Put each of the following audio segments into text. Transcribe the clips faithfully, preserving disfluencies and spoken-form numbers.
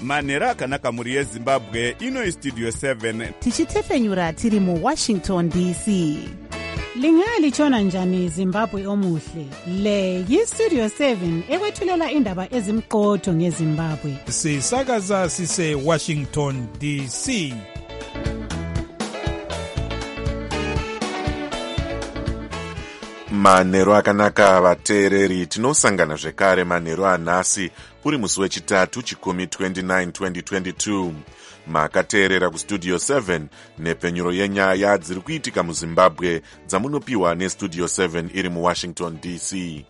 manheru akanaka mhuri yezimbabwe. Ino istudio seven tichitefenyura tiri muwashington D C. Lingalitshona njani Zimbabwe omuhle? Le yistudio seven ekwethulela indaba ezimqotho ngeZimbabwe. Sisakaza sise Washington D C. Manheru akanaka vateereri, tinosangana zvekare manheru anhasi uri musi wechitatu chikumi twenty-nine twenty twenty-two. Makateerera kustudio seven nepfenyuro yenyaya dziri kuitika muZimbabwe dzamunopiwa nestudio seven iri muWashington D C.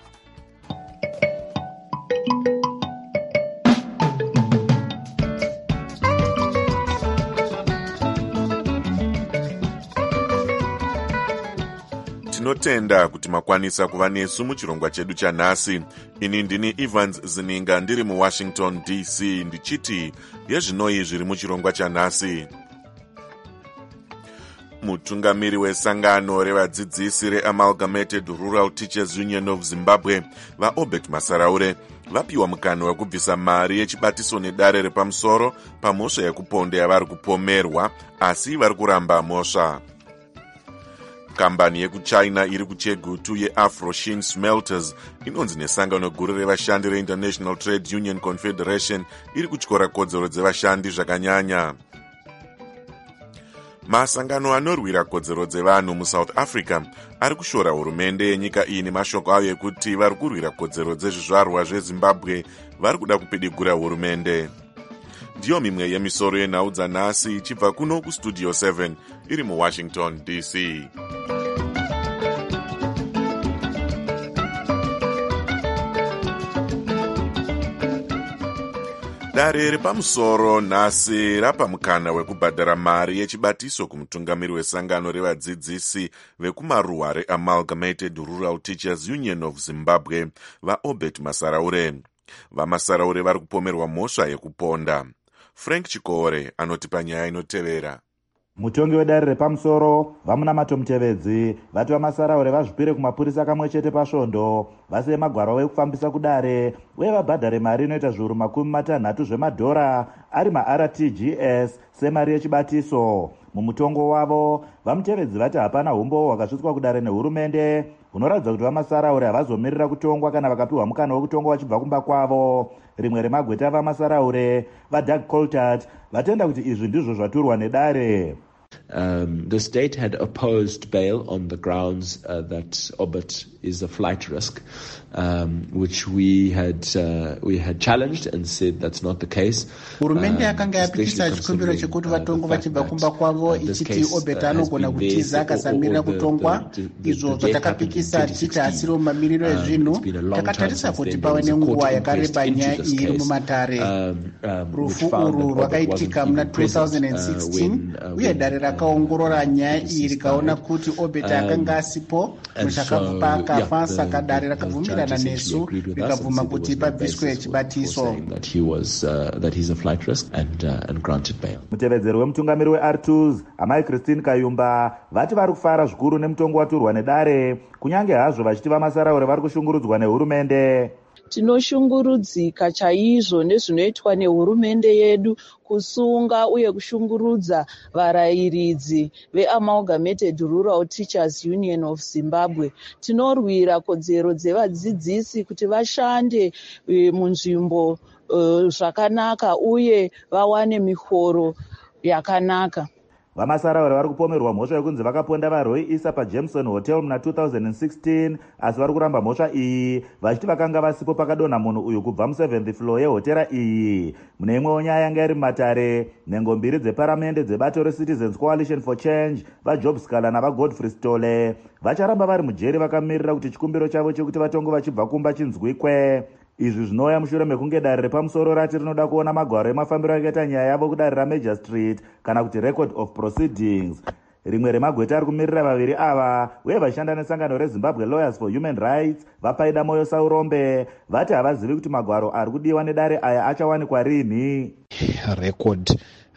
Tinotenda kuti makwanisa kuva nesu muchirongwa chedu chanhasi. Ini ndini Evans Zininga ndiri muWashington D C ndichiti yezvinoi zviri muchirongwa chanhasi. Mutungamiri wesangano revadzidzisi reAmalgamated Rural Teachers Union of Zimbabwe vaObert Masaraure vapiwa mukana wekubvisa mari yechibatiso nedare repamusoro pamhosva yekuponda yavari kupomerwa, asi vari kuramba mhosva. Kambani yekuchina iri kuChegutu yeAfroshin Smelters inonzi nesangano guru revashandi reInternational Trade Union Confederation iri kutyora kodzero dzevashandi zvakanyanya. Masangano anorwira kodzero dzevanhu muSouth Africa ari kushora hurumende yenyika iyi nemashoko ayo ekuti vari kurwira kodzero dzezvizvarwa zveZimbabwe vari kuda kupidigura hurumende. Ndiyo mimwe yemisoro yenhau dzanhasi ichibva kuno kustudio seven iri muWashington D C. Dare repamusoro nhasi rapa mukana wekubhadhara mari yechibatiso kumutungamiri wesangano revadzidzisi vekumaruwa reAmalgamated Rural Teachers Union of Zimbabwe vaObert Masaraure. VaMasaraure vari kupomerwa mhosva yekuponda. Frank Chikore anotipa nyaya inotevera. Mutongi wedare repamusoro vamunamato mutevedzi vati vaMasaraure vazvipire kumapurisa kamwe chete pasvondo vasiye magwaro ekufambisa kudare uye vabhadhare mari inoita zviuru makumi matanhatu zvemadhora ari maR T G S semari yechibatiso. Mumutongo wavo vamutevedzi vati hapana umbo hwakasvitswa kudare nehurumende hunoratidza kuti vaMasaraure havazomirira kutongwa kana vakapiwa mukana wekutongwa vachibva kumba kwavo. Rimwe remagweta vaMasaraure vaDoug Coltart vatenda kuti izvi ndizvo zvaturwa nedare. Um, the state had opposed bail on the grounds uh, that Obert is a flight risk, um, which we had uh, we had challenged and said that's not the case. Hurumende yakanga yapikisa chikumbiro chekuti vatongo vachibva kumba kwavo ichiti Obert anogona kutiza akasamirira kutongwa. Izvo zvatakapikisa tichiti hasiro mamiriro ezvinhu. Takatarisa kuti pave nenguva yakareba nyaya iyi iri mumatare. Rufu urwu rwakaitika muna two thousand sixteen uye dare rakaongorora nyaya iyi rikaona kuti Obert akanga asipo muchakakupa akafa, saka dare rakabvumirana nesu rikabvuma kuti pabviswe chibatiso. Mutevedzeri wemutungamiri weR two S amai Christine Kayumba vati vari kufara zvikuru nemutongo waturwa nedare kunyange hazvo vachiti vaMasaraure vari kushungurudzwa nehurumende. Tinoshungurudzika chaizvo nezvinoitwa nehurumende yedu kusunga uye kushungurudza varayiridzi veAmalgamated Rural Teachers Union of Zimbabwe. Tinorwira kodzero dzevadzidzisi kuti vashande e, munzvimbo e, zvakanaka uye vawane mihoro yakanaka. VaMasaraure vari kupomerwa mhosva yekunzi vakaponda vaRoy Issa paJameson Hotel muna two thousand sixteen, asi vari kuramba mhosva iyi vachiti vakanga vasipo pakadonha munhu uyu kubva museventh floor yehotera iyi. Mune imwewo nyaya yanga iri mumatare, nhengo mbiri dzeparamende dzebato reCitizens Coalition for Change vaJob Scala navaGodfrey Stole vacharamba vari mujeri vakamirira kuti chikumbiro chavo chekuti vatongo vachibva kumba chinzwikwe. Izvi zvinouya mushure mekunge dare repamusoro rati rinoda kuona magwaro emafambiro akaita nyaya yavo kudare raMajor Street kana kuti record of proceedings. Rimwe remagweta ari kumirira vaviri ava uye vashanda nesangano reZimbabwe Lawyers for Human Rights vapaida moyo Saurombe vati havazivi kuti magwaro ari kudiwa nedare aya achawanikwa rini. Record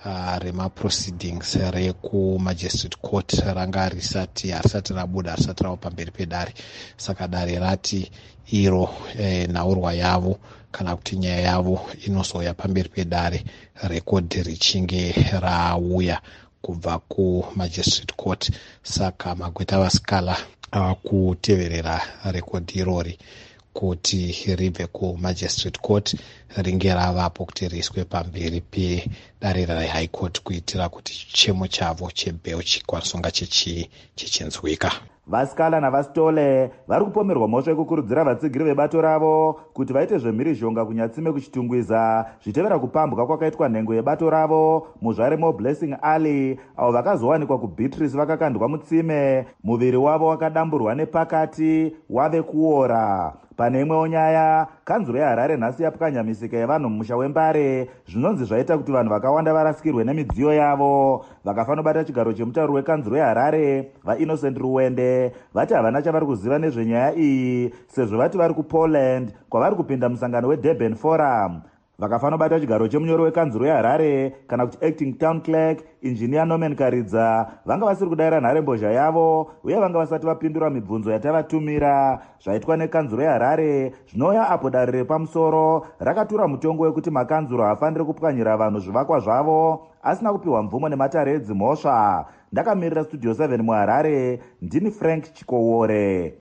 uh, remaproceedings rekumagistrate court ranga risati harisati rabuda harisati rava pamberi pedare. Saka dare rati iro eh, nhaurwa yavo kana kuti nyaya yavo inozouya pamberi pedare rekodhi richinge rauya kubva kumagistrate court. Saka magweta vasikala ava kuteverera rekodhi irori kuti ribve kumagistrate court ringe ravapo kuti riiswe pamberi pedare rehigh court kuitira kuti chemo chavo chebheo chikwanisonga chichinzwika. vasikala navasitole vari kupomerwa mhosva yekukurudzira vatsigiri vebato ravo kuti vaite zvemhirizhonga kunyatsime kuchitungwiza zvitevera kupambwa kwakaitwa nhengo yebato ravo muzvare moblessing alley avo vakazowanikwa kubeatrice vakakandwa mutsime, muviri wavo wakadamburwa nepakati wave kuora. Pane imwewo nyaya, kanzuro yeharare nhasi yapwanya misika yevanhu mumusha wembare zvinonzi zvaita kuti vanhu vakawanda varasikirwe nemidziyo yavo. Vakafanobata chigaro chemutauro wekanzuro yeharare vaInnocent Ruwende vati havana chavari kuziva nezvenyaya iyi sezvo vati vari kuPoland kwavari kupinda musangano weDurban Forum. Vakafanobata chigaro chemunyori wekanzuro yeharare kana kuti acting town clerk engineer Norman Karidza vanga vasiri kudayira nharembozha yavo uye vanga vasati vapindura mibvunzo yatavatumira. Zvaitwa nekanzuro yeharare zvinouya apo dare repamusoro rakatura mutongo wekuti makanzuro hafaniri kupwanyira vanhu zvivakwa zvavo asina kupiwa mvumo nematare edzimhosva. Ndakamirira studio seven muharare, ndini Frank Chikowore.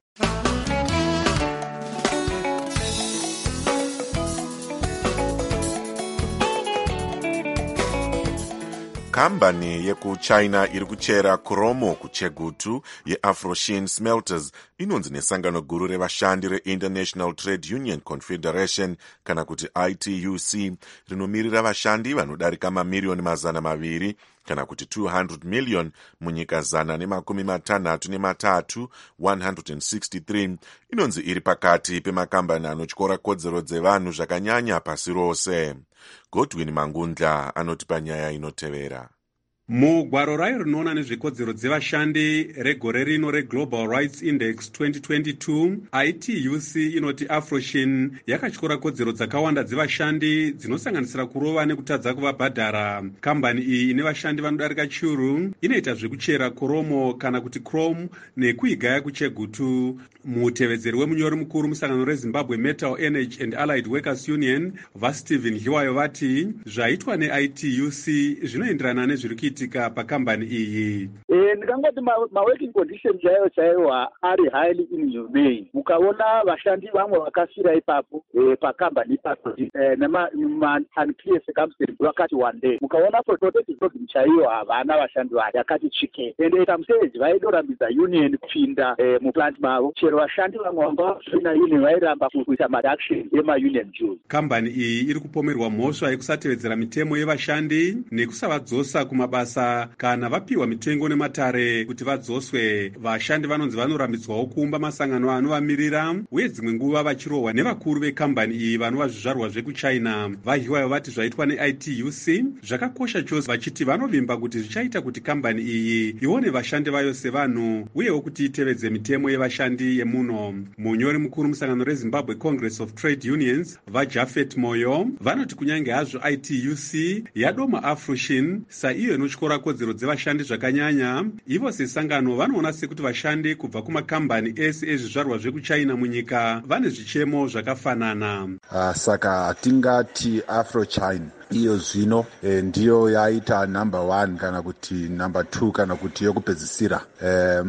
Kambani yekuchina iri kuchera kromo kuChegutu yeAfroshin Smelters inonzi nesangano guru revashandi reInternational Trade Union Confederation kana kuti I T U C rinomirira vashandi vanodarika mamirioni mazana maviri kana kuti two hundred million munyika zana nemakumi matanhatu nematatu one hundred sixty-three inonzi iri pakati pemakambani anotyora kodzero dzevanhu zvakanyanya pasi rose. Godwin Mangundla anoti panyaya inotevera. Mugwaro rayo rinoona nezvekodzero dzevashandi regore rino reGlobal Rights Index twenty twenty-two, I T U C inoti Afroshin yakatyora kodzero dzakawanda dzevashandi dzinosanganisira kurova nekutadza kuvabhadhara. Kambani iyi ine vashandi vanodarika chiuru inoita zvekuchera koromo kana kuti chrome nekuigaya kuChegutu. Mutevedzeri wemunyori mukuru musangano reZimbabwe Metal Energy and Allied Workers Union vaStephen Hiwayo vati zvaitwa neI T U C zvinoenderana nezviri kuitika pakambani iyi. Eh, ndikangoti maworking conditions chaiwo chaiwo ari highly inhumane. Mukaona vashandi vamwe vakafira ipapo eh, pakambani ipapo eh, nema unclear circumstances vakati one day. Mukaona protective program chaiwo havana vashandi vaya yakati chike. Ende tamseji vaidorambidza union kupinda eh, muplant mavo. Vashandi vamwe vanga vasina union vairamba kuita madaction ema-union dues. Kambani iyi iri kupomerwa mhosva yekusatevedzera mitemo yevashandi nekusavadzosa kumabasa kana vapiwa mitengo nematare kuti vadzoswe. Vashandi vanonzi vanorambidzwawo kuumba masangano anovamirira uye dzimwe nguva vachirohwa nevakuru vekambani iyi vanova zvizvarwa zvekuchina. Vahiwayo vati zvaitwa neI T U C zvakakosha chose, vachiti vanovimba kuti zvichaita kuti kambani iyi ione vashandi vayo sevanhu uyewo kuti itevedze mitemo yevashandi yemuno. Munyori mukuru musangano reZimbabwe Congress of Trade Unions vaJafet Moyo vanoti kunyange hazvo I T U C yadoma Afroshin saiyo inotyora kodzero dzevashandi zvakanyanya, ivo sesangano vanoona sekuti vashandi kubva kumakambani ese ezvizvarwa zvekuchina munyika vane zvichemo zvakafanana. Uh, saka tingati Afrochina iyo zvino e, ndiyo yaita number one kana kuti number two kana kuti yokupedzisira. E,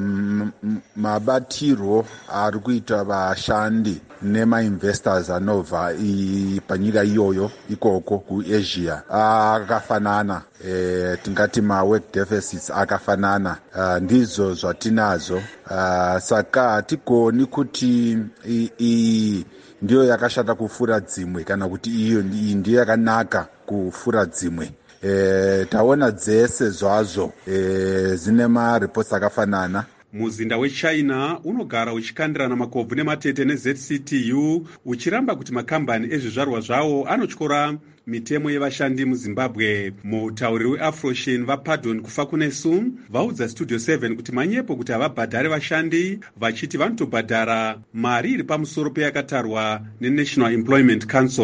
mabatiro ari kuita vashandi nemainvestors anobva panyika iyoyo ikoko kuAsia akafanana. E, tingati mawork deficits akafanana. Uh, ndizo zvatinazo. Uh, saka hatigoni kuti i, i, ndiyo yakashata kufura dzimwe kana kuti iyo ndiyo yakanaka kufura dzimwe. E, taona dzese zvazvo e, zine mareports akafanana. Muzinda wechina unogara uchikandirana makobvu nematete neZ C T U uchiramba kuti makambani ezvizvarwa zvawo anotyora mitemo yevashandi muZimbabwe. Mutauriri weAfroshin vaPardon Kufakunesu vaudza Studio seven kuti manyepo kuti havabhadhare vashandi, vachiti vanotobhadhara mari iri pamusoro peyakatarwa neNational Employment Council.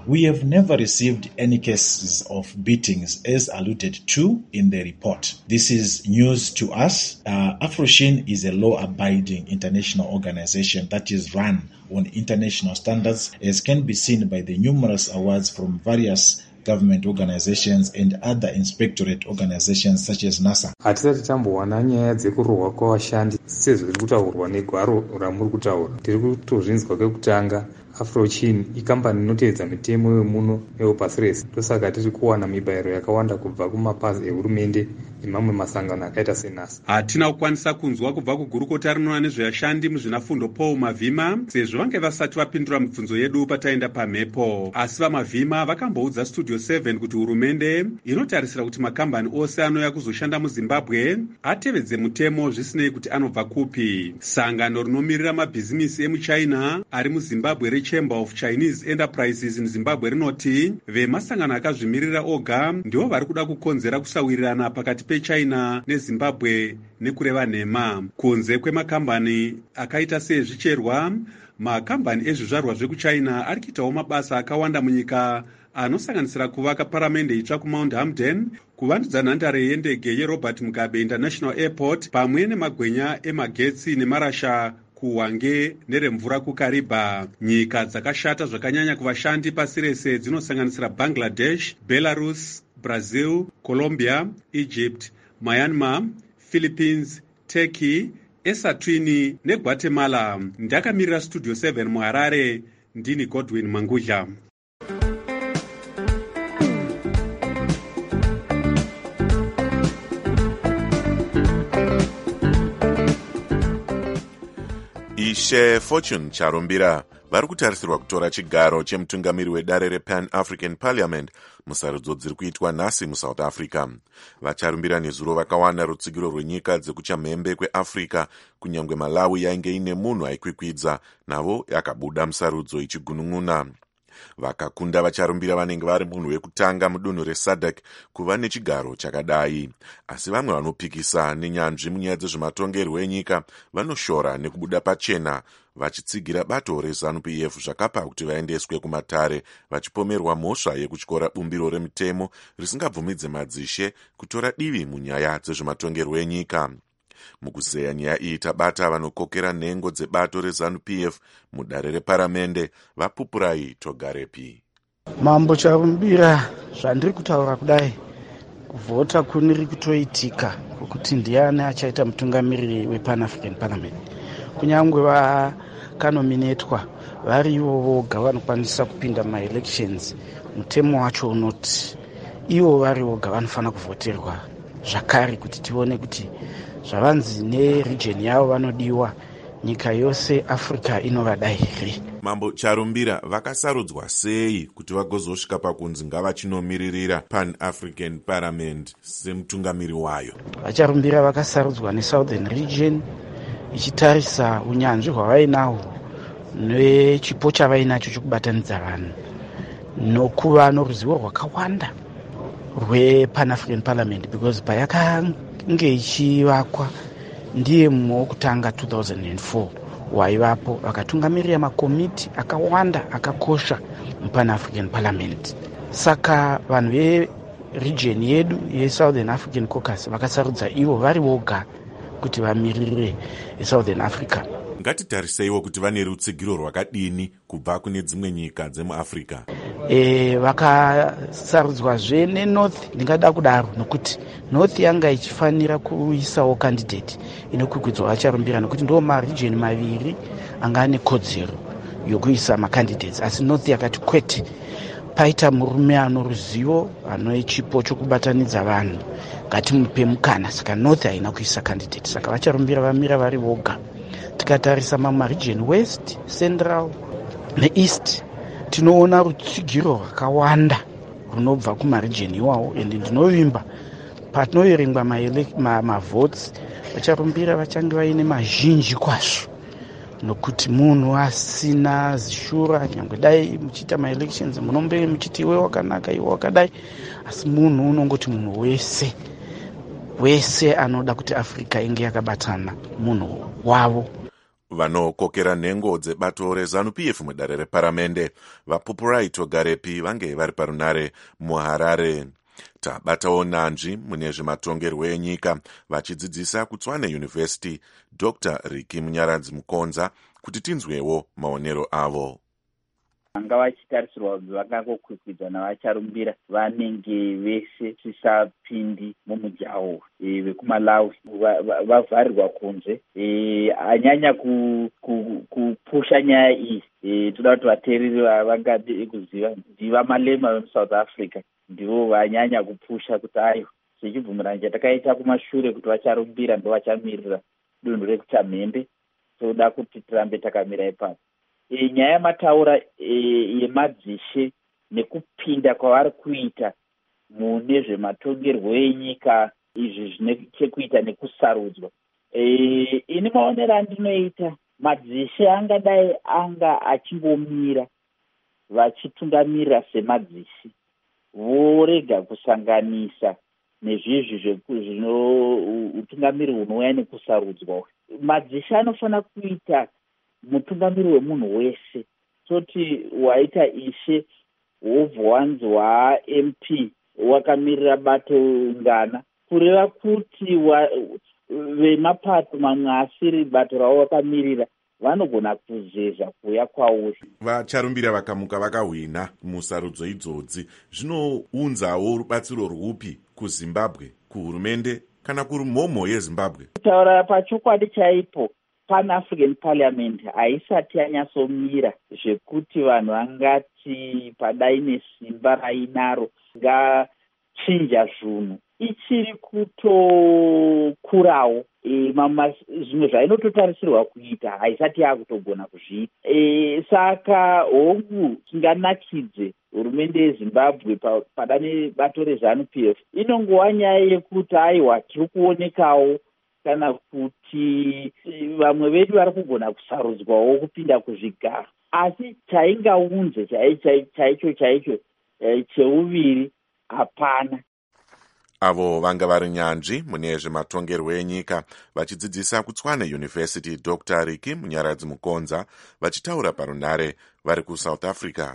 We have never received any cases of beatings as alluded to in the report. This is news to us. Uh, AfroShin is a law-abiding international organization that is run on international standards, as can be seen by the numerous awards from various government organizations and other inspectorate organizations such as NASA. Hatisati tambowana nyaya dzekurohwa kwavashandi sezviri kutaurwa negwaro ramuri kutaura. Tiri kutozvinzwa kwekutanga AfroChin ikambani inoteedza mitemo yemuno yepasi rese. Ndosaka tiri kuwana mibayiro yakawanda kubva kumapazi ehurumende nemamwe masangano akaita senasa. Hatina kukwanisa kunzwa kubva kugurukota rinoona nezvevashandi muzvinafundo Paul Mavhima sezvo vange vasati vapindura mibvunzo yedu pataenda pamhepo. Asi vaMavhima vakamboudza Studio seven kuti hurumende inotarisira kuti makambani ose anouya kuzoshanda muZimbabwe atevedze mutemo zvisinei kuti anobva kupi. Sangano rinomirira mabhizimisi emuChina ari muZimbabwe reChamber of Chinese Enterprises in Zimbabwe rinoti vemasangano akazvimirira oga ndivo vari kuda kukonzera kusawirirana pakati peChina neZimbabwe nekureva nhema. Kunze kwemakambani akaita sezvicherwa, makambani ezvizvarwa zvekuChina ari kuitawo mabasa akawanda munyika anosanganisira kuvaka paramende itsva kuMount Hamden, kuvandudza nhandare yendege yeRobert Mugabe International Airport pamwe nemagwenya emagetsi nemarasha kuHwange neremvura kuKariba. Nyika dzakashata zvakanyanya kuvashandi pasi rese dzinosanganisira Bangladesh, Belarus, Brazil, Colombia, Egypt, Myanmar, Philippines, Turkey, Eswatini neGuatemala. Ndakamirira Studio seven muHarare, ndini Godwin Mangudla. Ishe Fortune Charumbira vari kutarisirwa kutora chigaro chemutungamiri wedare rePan African Parliament musarudzo dziri kuitwa nhasi muSouth Africa. Vacharumbira nezuro vakawana rutsigiro rwenyika dzekuchamhembe kweAfrica, kunyange Malawi yainge ine munhu aikwikwidza navo yakabuda musarudzo ichigunun'una. Vakakunda vacharumbira vanenge vari munhu wekutanga mudunhu reSADC kuva nechigaro chakadai. Asi vamwe vanopikisa nenyanzvi munyaya dzezvematongerwo enyika vanoshora nekubuda pachena, vachitsigira bato reZANU P F zvakapa kuti vaendeswe kumatare vachipomerwa mhosva yekutyora bumbiro remutemo risingabvumidze madzishe kutora divi munyaya dzezvematongerwo enyika. Mukuzeya nyaya iyi tabata vanokokera nhengo dzebato reZANU P F mudare reparamende, vaPupurai Togarepi. Mambo Charumbira, zvandiri kutaura kudai, kuvhota kuniri kutoitika kuti ndiani achaita mutungamiriri wePan African Parliament. Kunyange vakanominetwa varivo voga vanokwanisa kupinda maelections, mutemo wacho unoti ivo vari voga vanofana kuvhoterwa zvakare kuti tione kuti zvavanzi neregion yavo vanodiwa nyika yose Africa inovada here. Mambo Charumbira vakasarudzwa sei kuti vagozosvika pakunzi ngavachinomiririra Pan African Parliament semutungamiri wayo? Vacharumbira vakasarudzwa neSouthern Region ichitarisa unyanzvi hwavainahwo nechipo chavainacho chokubatanidza vanhu nokuva noruzivo rwakawanda rwePan African Parliament, because payakange ichivakwa ndiye mumwe wokutanga two thousand four waivapo vakatungamirira makomiti akawanda akakosha muPan African Parliament. Saka vanhu veregion yedu yeSouthern African Caucus vakasarudza ivo vari voga kuti vamirire Southern Africa. Ngatitariseiwo kuti vane rutsigiro rwakadini kubva kune dzimwe nyika dzemuAfrica. E, vakasarudzwazve neNorth, ndingada kudaro nokuti North yanga ichifanira kuisawo candidate inokwikwidza vacharumbira nokuti ndo maregion maviri anga ane kodzero yokuisa macandidates, asi North yakati kwete, paita murume ano ruzivo ano chipo chokubatanidza vanhu ngatimupe mukana. Saka North haina kuisa candidate, saka vacharumbira vamira vari voga. Tikatarisa mama region West, Central neEast, tinoona rutsigiro rwakawanda runobva kumaregion iwawo, ende ndinovimba patinoverengwa mavotes vacharumbira vachange vaine mazhinji kwazvo, nokuti munhu asina zishura, nyangwe dai muchiita maelections munombe muchiti iwe wakanaka iwe wakadai, asi munhu unongoti munhu wese wese anoda kuti Africa inge yakabatana munhu wavo. vanokokera nhengo dzebato rezanu-p f mudare reparamende vapupurai togarepi vange vari parunare muharare. Tabatawo nanzvi mune zvematongerwo enyika vachidzidzisa kuTswane University Dr Ricky Munyaradzi Mukonza kuti tinzwewo maonero avo. Vanga vachitarisirwa kuti vakangokwikwidza vacharumbira vanenge vese tisapindi mumujaho vekumalawi vavharirwa kunze. Anyanya kupusha nyaya iyi toda kuti vateereri vangade kuziva ndiva malema vemuSouth Africa ndivo vanyanya kupusha kuti ayo sechibvumirano chatakaita kumashure kuti vacharumbira ndo vachamirira dunhu rekutamhembe toda kuti tirambe takamira ipapo. E, nyaya yamataura yemadzishe e, nekupinda kwavari kuita mune zvematongerwo enyika izvi zvine chekuita nekusarudzwa. E, ini maonero andinoita madzishe angadai anga achingomira vachitungamirira semadzishe vorega kusanganisa nezvizvi zvino utungamiri hunouya nekusarudzwa. Madzishe anofana kuita mutungamiri wemunhu wese. Toti waita ishe wobva wanzwa M P wakamirira bato ngana kureva kuti vemapato mamwe asiri bato ravo vakamirira vanogona kuzeza kuuya kwauri. Vacharumbira vakamuka vakahwina musarudzo idzodzi zvinounzawo rubatsiro rwupi kuZimbabwe, kuhurumende kana kurumhomho yeZimbabwe? Kutaura pachokwadi chaipo Pan-African Parliament haisati yanyatsomira zvekuti vanhu vangati padai nesimba rainaro ngachinja zvinhu. Ichiri kutokurawo e, zvimwe zvainototarisirwa kuita haisati yakutogona kuzviita. E, saka hongu tinganakidze hurumende yeZimbabwe pada nebato rezanu-p f inongova nyaya yekuti aiwa tiri kuonekawo kana kuti vamwe vedu vari kugona kusarudzwawo kupinda kuzvigaro, asi chaingaunze chaicho chaicho cheuviri hapana. Avo vanga vari nyanzvi mune zvematongerwo enyika vachidzidzisa kuTswane University Dr Ricky Munyaradzi Mukonza vachitaura parunare vari kuSouth Africa.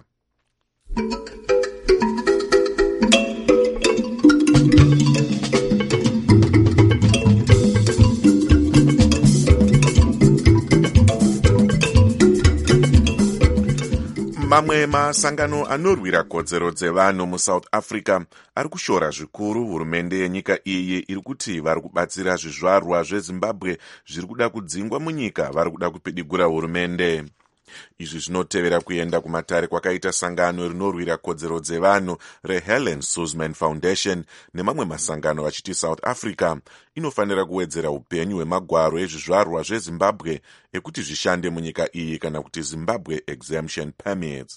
Mamwe masangano anorwira kodzero dzevanhu muSouth Africa ari kushora zvikuru hurumende yenyika iyi iri kuti vari kubatsira zvizvarwa zveZimbabwe zviri kuda kudzingwa munyika vari kuda kupidigura hurumende. Izvi zvinotevera kuenda kumatare kwakaita sangano rinorwira kodzero dzevanhu reHelen Suzman Foundation nemamwe masangano vachiti South Africa inofanira kuwedzera upenyu hwemagwaro ezvizvarwa zveZimbabwe ekuti zvishande munyika iyi kana kuti Zimbabwe Exemption Permits.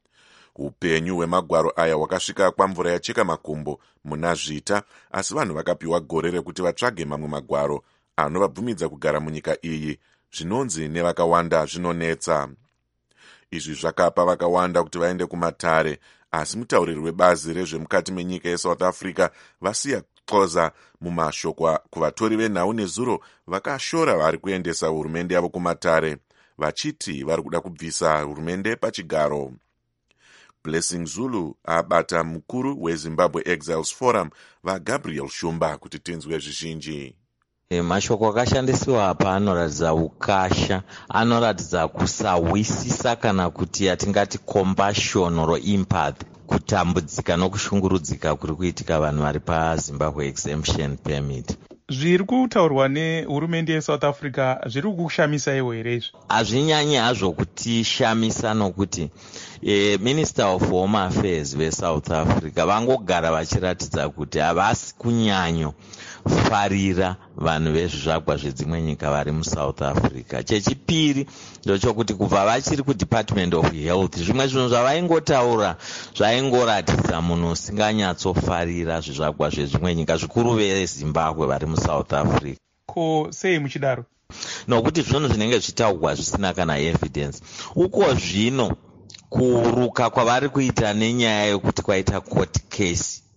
Upenyu hwemagwaro aya hwakasvika kwamvura yacheka makumbo muna Zvita, asi vanhu vakapiwa gore rekuti vatsvage mamwe magwaro anovabvumidza kugara munyika iyi. Zvinonzi nevakawanda zvinonetsa. Izvi zvakapa vakawanda kuti vaende kumatare, asi mutauriri webazi rezvemukati menyika yeSouth Africa vasiya Xoza mumashoko kuvatori venhau nezuro vakashora vari kuendesa hurumende yavo kumatare, vachiti vari kuda kubvisa hurumende pachigaro. Blessing Zulu abata mukuru weZimbabwe Exiles Forum vaGabriel Shumba kuti tinzwe zvizhinji. E, mashoko akashandisiwa apa anoratidza ukasha, anoratidza kusawisisa kana kuti atingati compassion or empathy, kutambudzika nokushungurudzika kuri kuitika vanhu vari paZimbabwe Exemption Permit. Zviri kutaurwa nehurumende yeSouth Africa zviri kukushamisaiwo here izvi? Hazvinyanyi hazvo kutishamisa nokuti e, Minister of Home Affairs veSouth Africa vangogara vachiratidza kuti havasi kunyanyo farira vanhu vezvizvagwa zvedzimwe nyika vari muSouth Africa. Chechipiri ndochokuti kubva vachiri kuDepartment of Health zvimwe zvinhu zvavaingotaura zvaingoratidza munhu usinganyatsofarira zvizvagwa zvezvimwe nyika zvikuru veZimbabwe vari muSouth Africa. Ko sei muchidaro? Nokuti zvinhu zvinenge zvitaurwa zvisina kana evidence. Uko zvino kuruka kwavari kuita nenyaya yokuti kwaita court case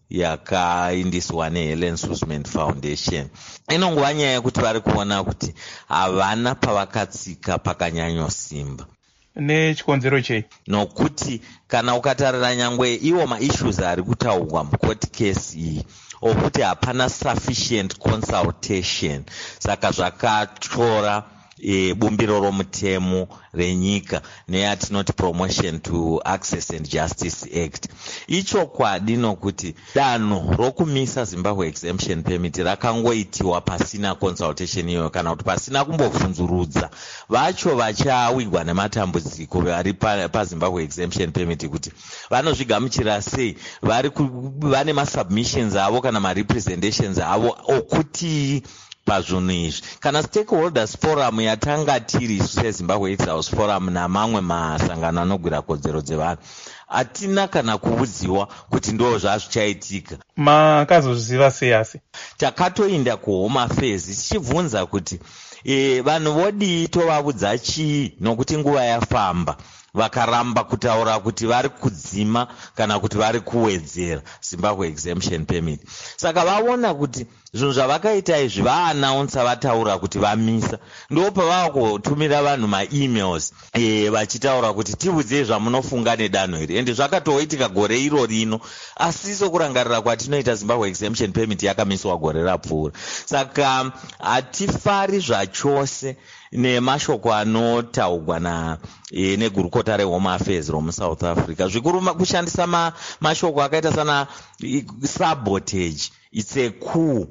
yakaindiswa neHelen Suzman Foundation. Inongova nyaya yekuti vari kuona kuti havana pavakatsika pakanyanyosimba. Nechikonzero chei? Nokuti kana ukatarira nyangwe iwo maissues ari kutaurwa mukoti case iyi okuti hapana sufficient consultation, saka zvakatora E, bumbiro romutemo renyika neyatinoti Promotion to Access and Justice Act. Icho kwadi nokuti danho rokumisa Zimbabwe Exemption Permit rakangoitiwa pasina consultation iyo kana kuti pasina kumbobvunzurudza vacho vachawigwa nematambudziko vari paZimbabwe Exemption Permit kuti vanozvigamuchira sei, vari vane masubmissions avo kana marepresentations avo okuti pazvinhu izvi. Kana stakeholders forum yatanga tiri seZimbabwe AIDS House Forum namamwe masangano anogwira kodzero dzevanhu, hatina kana kuudziwa kuti ndo zvazvichaitika. Makazozviziva sei? Asi takatoinda kuHome Affairs tichibvunza kuti e, vanhu vodii tovaudza chii, nokuti nguva yafamba vakaramba kutaura kuti vari kudzima kana kuti vari kuwedzera Zimbabwe Exemption Permit. Saka vaona kuti zvinhu zvavakaita izvi vaanaunsa vataura kuti vamisa, ndo pavava kutumira vanhu maemails e, vachitaura kuti tiudzei zvamunofunga nedanho iri, ende zvakatoitika gore iro rino, asi sokurangarira kwatinoita Zimbabwe Exemption Permit yakamiswa gore rapfuura. Saka hatifari zvachose nemashoko anotaurwa na e, negurukota reHome Affairs romuSouth Africa. Zvikuru kushandisa ma, mashoko akaita sana e, sabotage, it's a coup.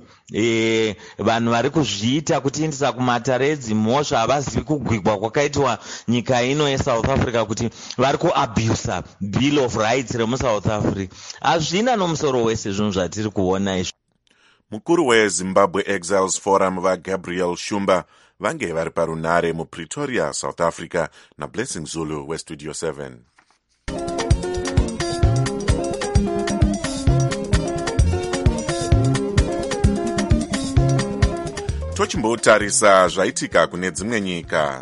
E, vanhu vari kuzviita kutiindisa kumatare edzimhosva havazivi kugwigwa kwakaitwa nyika ino yeSouth Africa kuti vari kuabusa Bill of Rights remuSouth Africa. Hazvina nomusoro wese zvinhu zvatiri kuona izvi. Mukuru weZimbabwe Exiles Forum vaGabriel Shumba vange vari parunare muPretoria, South Africa, naBlessing Zulu weStudio seven. Tochimbotarisa zvaitika kune dzimwe nyika.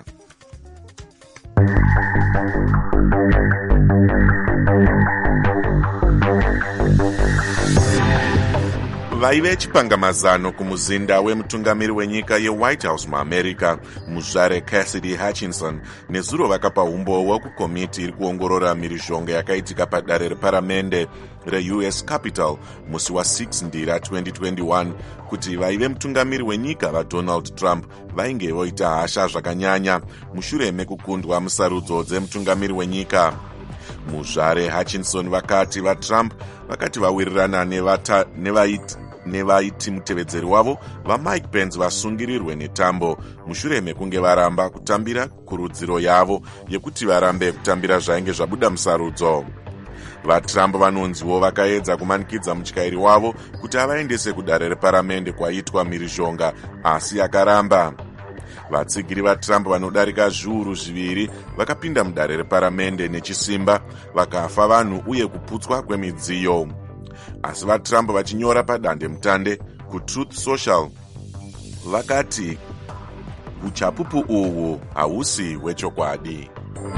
Vaive chipangamazano kumuzinda wemutungamiri wenyika yeWhite House muAmerica, muzvare Cassidy Hutchinson, nezuro vakapa umbowo kukomiti iri kuongorora mhirizhonga yakaitika padare reparamende reU S Capitol musi wa6 ndira twenty twenty-one kuti vaive mutungamiri wenyika vaDonald Trump vainge voita hasha zvakanyanya mushure mekukundwa musarudzo dzemutungamiri wenyika. Muzvare Hutchinson vakati vaTrump vakati vawirirana nevata nevaiti nevaiti mutevedzeri wavo vaMike Pence vasungirirwe netambo mushure mekunge varamba kutambira kurudziro yavo yekuti varambe kutambira zvainge zvabuda musarudzo. VaTrump vanonziwo vakaedza kumanikidza mutyairi wavo kuti avaendese kudare reparamende kwaitwa mhirizhonga, asi akaramba. Vatsigiri vaTrump vanodarika zviuru zviviri vakapinda mudare reparamende nechisimba, vakafa vanhu uye kuputswa kwemidziyo. Asi vaTrump vachinyora padande mutande kuTruth Social vakati uchapupu uhu hausi hwechokwadi.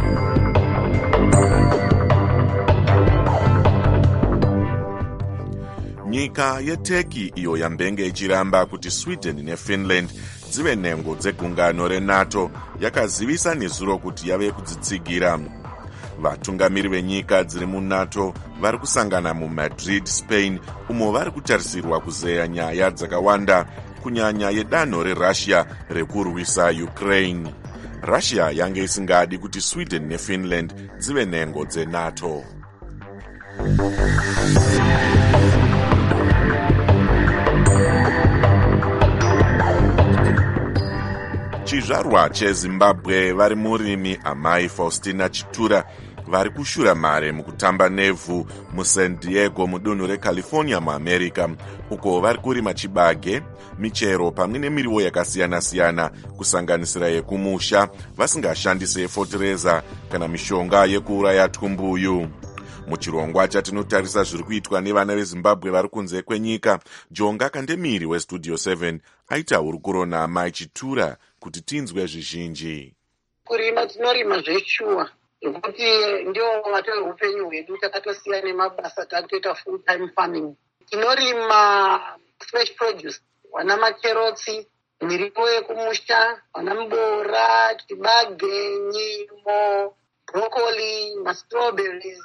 Nyika yeTurkey iyo yambenge ichiramba kuti Sweden neFinland dzive nhengo dzegungano reNATO yakazivisa nezuro kuti yave kudzitsigira. Vatungamiri venyika dziri muNATO vari kusangana muMadrid, Spain, umo vari kutarisirwa kuzeya nyaya dzakawanda, kunyanya yedanho reRussia rekurwisa Ukraine. Russia yange isingadi kuti Sweden neFinland dzive nhengo dzeNATO. Chizvarwa cheZimbabwe vari murimi amai Faustina Chitura vari kushura mare mukutamba nevhu muSan Diego mudunhu reCalifornia muAmerica, uko vari kurima chibage, michero pamwe nemiriwo yakasiyana-siyana kusanganisira yekumusha, vasingashandise fotireza kana mishonga yekuuraya twumbuyu. Muchirongwa chatinotarisa zviri kuitwa nevana veZimbabwe vari kunze kwenyika, Jonga Kandemiri weStudio seven aita hurukuro naamai Chitura kuti tinzwe zvizhinji. Kurima tinorima zveshuwa nokuti ndio watowe upenyu hwedu, takatosiya nemabasa takutoita full time farming. tinorima fresh produce, wana makerotsi, miriwo yekumusha, wana mubora, chibage, nyimo, broccoli, mastrawberries,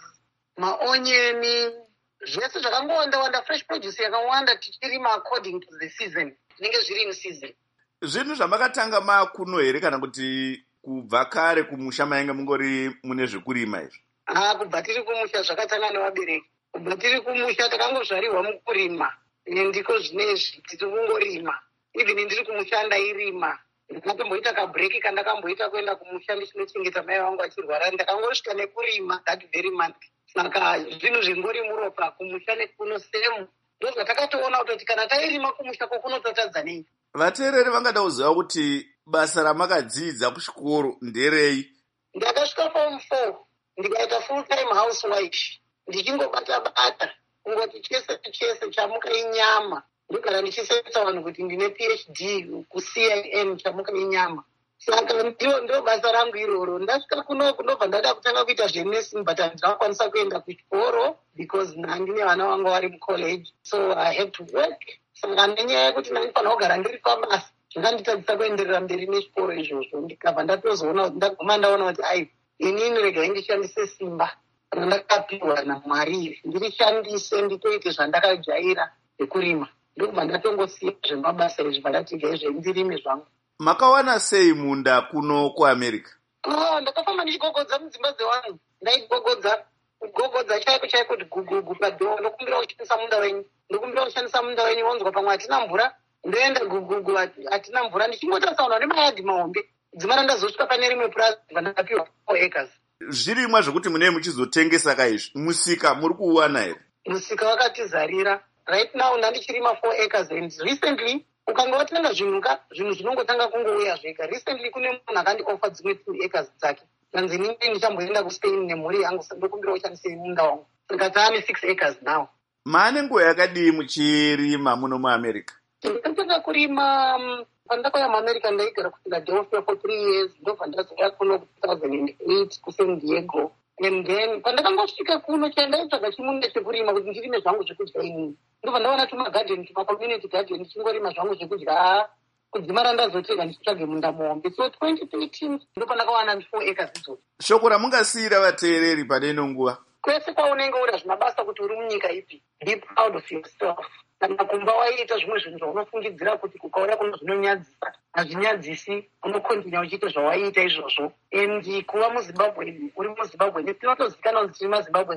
maonyeni, zvese zvakangowanda wanda, fresh produce yakawanda tichirima according to the season. Zvinenge zviri in season. Zvinhu zvamakatanga makuno here kana kuti kubva kare kumusha mainge mungori mune zvekurima izvi? Ah, kubva tiri kumusha zvakatanga nevabereki. Kubva tiri kumusha takangozvarirwa mukurima. Ndiko zvinezvi tiri kungorima. Even ndiri kumusha ndairima. Ndakamboita kabreki kandakamboita kuenda kumusha ndichinochengeta mai vangu achirwara. Ndakangosvika nekurima that very month. Saka zvinhu zvingori muropa kumusha nekuno semu. Ndozvatakatoona kuti kana tairima kumusha kokunototadza nei. Vateereri vangada kuziva kuti basa ramakadzidza kuchikoro nderei? Ndakasvika form four ndikaita full time housewife, ndichingobata bata kungoti chese chese chamuka inyama, ndogara ndichisetsa vanhu kuti ndine P H D ku-C I N chamuka inyama. Saka ndio ndio basa rangu iroro. Ndasvika kuno kunobva ndada kutanga kuita zvenursing but handikwanisa kuenda kuchikoro because ndine vana vangu vari mucollege, so I had to work. Saka nenyaya yekuti ndinofanira kugara ndiri pabasa zvakanditadzisa kuenderera mberi nechikoro izvozvo. Ndikabva ndatozoona kuti ndaguma ndaona kuti ai inini regai ndishandise simba randakapiwa naMwari ndirishandise nditoite zvandakajaira zvekurima. Ndokubva ndatongosiya zvemabasa izvi vandati gaizve ndirime zvangu. Makawana sei munda kuno kuAmerica? Oh, ndakafamba ndichigogodza mudzimba dzevanhu. Ndaigogodza kugogodza chaiko chaiko kuti gugugu padhoo. Ndokumbira kushandisa munda wenyu. Ndokumbira kushandisa munda wenyu. Wanzwa pamwe hatina mvura. Ndoenda gugugu hatina mvura. Ndichingotasauna nemayadhi mahombe. Dzimara ndazosvika pane rimwe purazi vandakapiwa four acres. Zvirimwa zvekuti munee muchizotengesa kaizvi, musika muri kuwana here? Musika wakatizarira. Right now ndandichirima four acres and recently ukanga watenga zvinhu ka zvinhu zvinongotanga kungouya zvega. Recently kune munhu akandioffer dzimwe two acres dzake. Ndanzi nini ndichamboenda kuSpain nemhuri yangu ndokumbira kushandisa munda wangu. Saka taane six acres now. Maane nguva yakadii muchirima muno muAmerica? Ndakatanga kurima pandakauya muAmerica ndaigara kuPhiladelphia for three years. Ndobva ndazouya kuno two thousand eight kuSan Diego. And then pandakangosvika kuno chandaitsvaga chimunda chekurima kuti ndirime zvangu zvekudya inini. Ndobva ndaona tumagadheni tuma-community garden ndichingorima zvangu zvekudya. Kudzimara ndazotega ndichitsvage munda muhombe. So twenty thirteen ndopa ndakawana four acres idzodzo. Shoko ramungasiyira vateereri pane ino nguva? Kwese kwaunenge uri hazvina basa kuti uri munyika ipi. Be proud of yourself. Kana kumba waiita zvimwe zvinhu zvaunofungidzira kuti kukauya kuno zvinonyadzisa, hazvinyadzisi, unokontinya uchiita zvawaiita izvozvo. And kuva muZimbabwe, uri muZimbabwe, netinotozivikanwa kuti tiri maZimbabwe.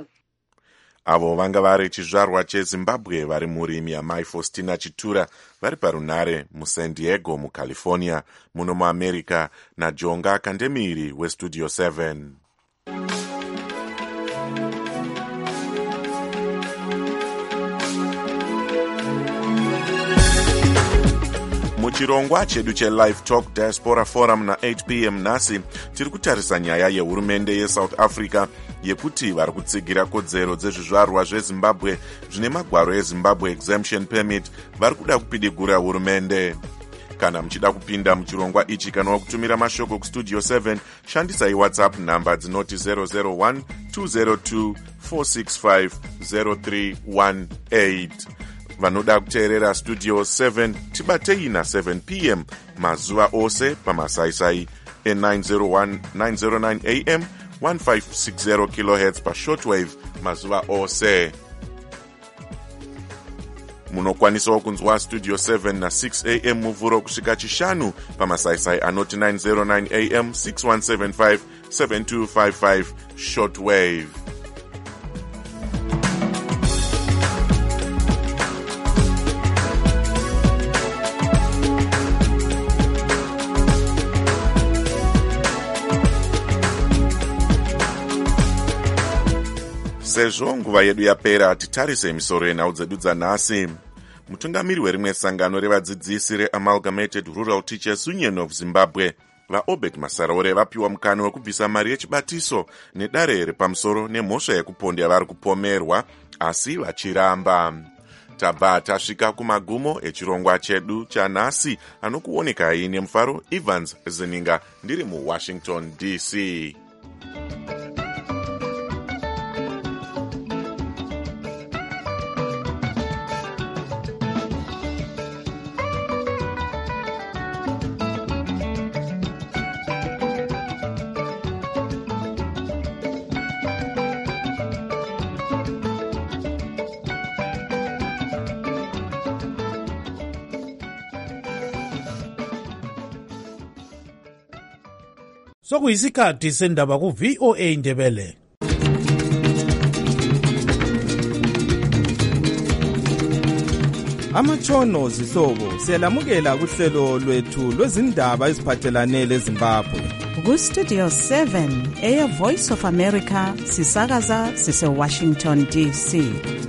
Avo vanga vari chizvarwa cheZimbabwe vari murimi yaMai Faustina Chitura vari parunare muSan Diego muCalifornia muno muAmerica naJonga Kandemiri weStudio seven. Muchirongwa chedu cheLive Talk Diaspora Forum na-eight p m nhasi tiri kutarisa nyaya yehurumende yeSouth Africa yekuti vari kutsigira kodzero dzezvizvarwa zveZimbabwe zvine magwaro eZimbabwe Exemption Permit vari kuda kupidigura hurumende. Kana muchida kupinda muchirongwa ichi kana wakutumira mashoko kuStudio seven, shandisai WhatsApp namba dzinoti zero zero one two zero two four six five zero three one eight. Vanoda kuteerera Studio seven tibatei na seven p m mazuva ose pamasaisai e nine oh one nine oh nine a m fifteen sixty kilohertz pa shortwave mazuva ose. Munokwanisawo kunzwa Studio seven na six a m muvhuro kusvika chishanu pamasaisai anoti nine oh nine a m sixty-one seventy-five seventy-two fifty-five shortwave. Sezvo nguva yedu yapera, titarise misoro yenhau dzedu dzanhasi. Mutungamiri werimwe sangano revadzidzisi reAmalgamated Rural Teachers Union of Zimbabwe, vaObert Masaraure vapiwa mukana wekubvisa mari yechibatiso nedare repamusoro nemhosva yekupondi yavari kupomerwa, asi vachiramba. Tabva tasvika kumagumo echirongwa chedu chanhasi, anokuonekai nemufaro Evans Zininga ndiri muWashington D C. sokuyisikhathi sendaba ku-V O A Ndebele. Amatshono zihlobo siyalamukela kuhlelo lwethu lwezindaba eziphathelane leZimbabwe. Ku-Studio seven, Air Voice of America, sisakaza sise-Washington D C.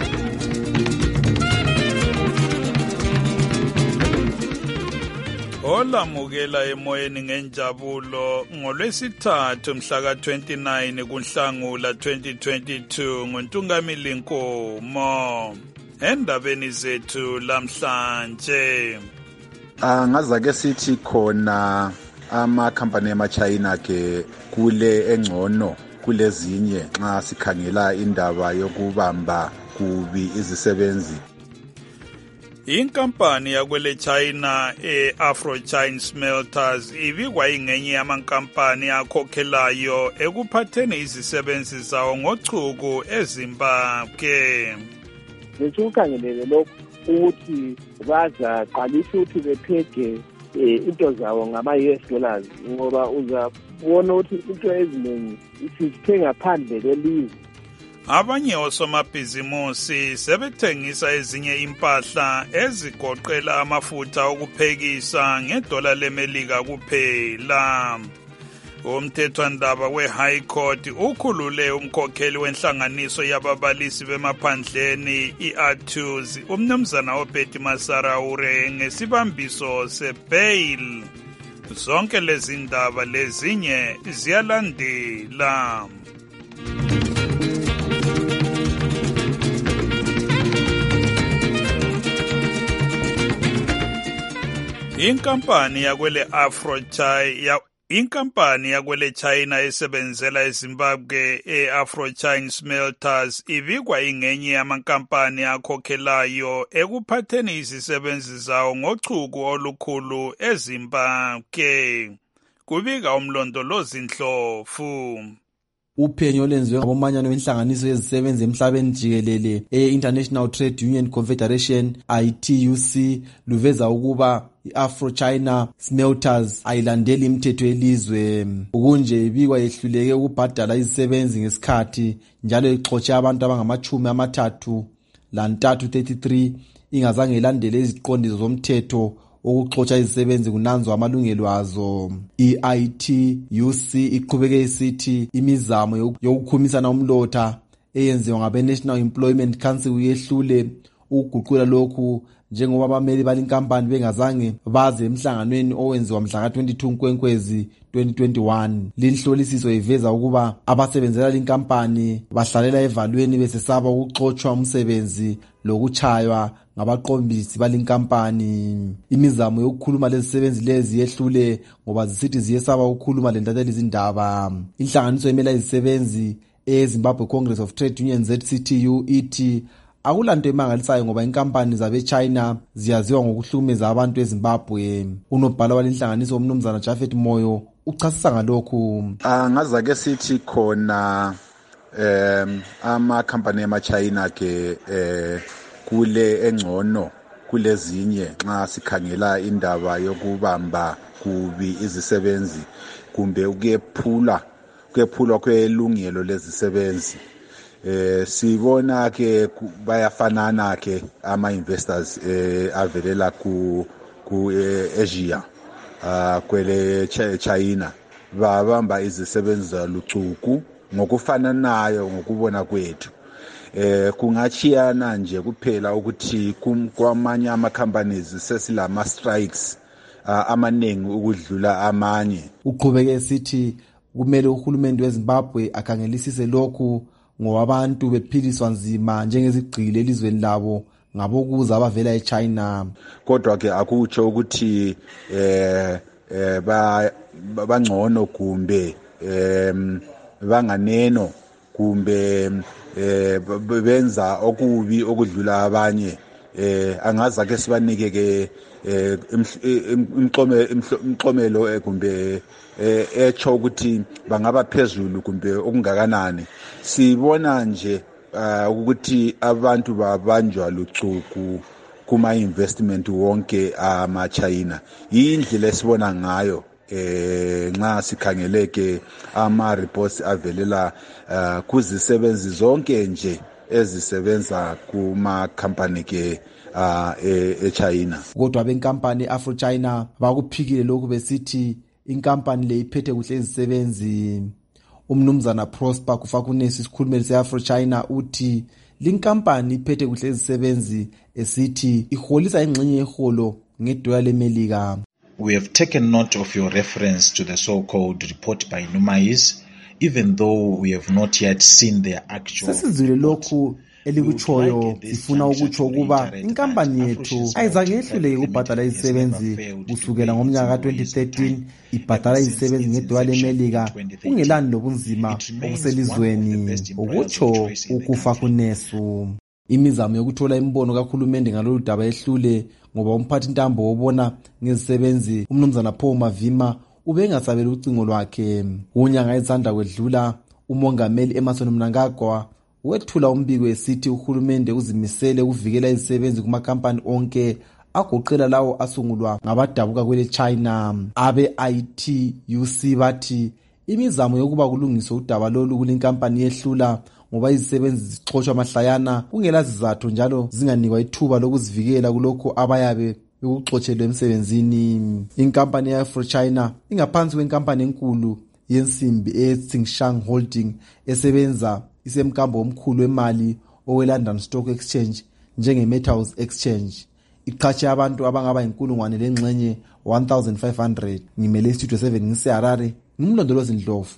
Olamukela emoyeni ngenjabulo ngolwesithathu mhla ka twenty-nine kuNhlangula twenty twenty-two nguNtungamili Nkomo. Endabeni zethu lamhlanje angaza ke sithi khona ama company ema China ke kule engcono kulezinye nxa sikhangela indaba yokubamba kubi izisebenzi. Inkampani yakwele China e-Afrochine Smelters ibikwa ingenye yamankampani akhokhelayo ekuphatheni izisebenzi zawo ngochuku eZimbabwe. Ngisukhangelele lokho ukuthi bazaqalisa ukuthi bephege into zawo ngama-U S dollars ngoba uzabona ukuthi into eziningi isithenga phandle kwelizwe. Abanye osomabhizimusi sebethengisa ezinye impahla ezigoqela amafutha okuphekisa ngedola lemelika kuphela. Umthethwandaba we-High Court ukhulule umkhokheli wenhlanganiso yababalisi bemaphandleni i-Artus umnumzana Obert Masaraure ngesibambiso se-bail. Zonke lezi ndaba lezinye ziyalandela. Inkampani yakwele Afrochine ya Inkampani yakwele China esebenzela eZimbabwe e-Afrochine Smelters ibikwa ingenye yamankampani akhokhelayo ekuphatheni izisebenzi zawo ngochuku olukhulu eZimbabwe. Kubika umlondolozi Ndlovu. Uphenyo olwenziwe ngabomanyano wenhlanganiso yezisebenzi emhlabeni jikelele e-International Trade Union Confederation I T U C luveza ukuba i-Afro-China Smelters ayilandeli imithetho yelizwe. Ukunje ibikwa yehluleke ukubhadala izisebenzi ngesikhathi njalo ixotshe abantu abangamachumi amathathu lantathu thirty-three ingazange ilandele iziqondiso zomthetho ukuxotsha izisebenzi kunanzwa amalungelo azo. I-I T U C iqhubeke isithi imizamo yokukhumisana umlotha eyenziwa ngabe-National Employment Council yehlule ukuguqula lokhu njengoba abameli balinkampani bengazange baze emhlanganweni owenziwa mhla ka twenty-two Nkwenkwezi twenty twenty-one. Linhlolisiso iveza ukuba abasebenzela linkampani bahlalela evalweni besesaba ukuxotshwa umsebenzi lokuchaywa ngabaqombisi balinkampani. Imizamo yokukhuluma lezisebenzi lezi yehlule ngoba zisithi ziyesaba ukukhuluma lentatheli izindaba. Inhlanganiso emela izisebenzi eZimbabwe Congress of Trade Unions Z C T U ithi akulanto emangalisayo ngoba inkampani zabe-China ziyaziwa ngokuhlukumeza abantu eZimbabwe. Unobhala walenhlanganiso umnumzana Jafet Moyo uchasisa ngalokhu. Angaza ke sithi khona um ama company ema China ke eh kule engcono kulezinye nxa sikhangela indaba yokubamba kubi izisebenzi kumbe ukuyephula kuyephulwa kwelungelo lezisebenzi. Eh sibona ke bayafanana ke ama investors eh avelela ku ku Asia ah kwele China babamba izisebenzi zalucuku ngokufananayo ngokubona kwethu. Eh kungachiyana nje kuphela ukuthi kwamanye ama companies sesilama strikes amaningi ukudlula amanye. Uqhubeke esithi kumele uhulumende weZimbabwe akhangelisise lokhu ngoba abantu bephiliswa nzima njengezigqili elizweni labo ngabokuza abavela eChina. Kodwa ke akutsho ukuthi eh eh bangcono kumbe em banganeno kumbe eh benza okubi okudlula abanye. Eh angaza ke sibanike ke imqome imqomelo kumbe echo ukuthi bangaba phezulu kumbe okungakanani. Sibona nje ukuthi abantu babanjwa lucuku kuma investment wonke ama China. Indlela esibona ngayo eh nxa sikhangeleke ama reports avelela uh, kuzisebenzi zonke nje ezisebenza kuma company ke uh, eChina. Kodwa benkampani eAfroChina bakuphikile lokhu besithi inkampani le iphethe kuhle izisebenzi. Umnumzana Prosper Kufakunesi isikhulumeli seAfroChina uthi linkampani iphethe kuhle izisebenzi esithi iholisa ingxenye yeholo ngedola leMelika. We have taken note of your reference to the so-called report by Numais, even though we have not yet seen their actual. Sesizwile lokhu elikuchoyo sifuna ukutsho ukuba inkampani yethu ayizange yehluleke ukubhadala izisebenzi kusukela ngomnyaka ka twenty thirteen ibhadala izisebenzi ngedola leMelika kungelani lobunzima obuselizweni, ukutsho uKufakunesu. Imizamo yokuthola imbono kahulumende ngalolu daba ehlule ngoba umphathi ntambo wobona ngezisebenzi umnumzana Paul Mavima ubengasabela ucingo lwakhe. Unyanga ezanda kwedlula umongameli Emmerson Mnangagwa wethula umbiko esithi uhulumende uzimisele ukuvikela izisebenzi kuma company onke agoqela lawo asungulwa ngabadabuka kwele China. Abe I T U C bathi imizamo yokuba kulungiswe udaba lolu kulinkampani yehlula ngoba izisebenzi zixoshwa mahlayana kungela sizathu njalo zinganikwa ithuba lokuzivikela kulokho abayabe ukuxotshelwe emsebenzini. Inkampani yeAfroChina ingaphansi kwenkampani enkulu yensimbi eTsingshan Holding esebenza isemkambo omkhulu wemali oweLondon Stock Exchange njengeMetals Exchange. Iqhatshe abantu abangaba inkulungwane lengxenye one thousand five hundred. Ngimele istudio seven ngiseHarare, ngimlondolozi Ndlovu.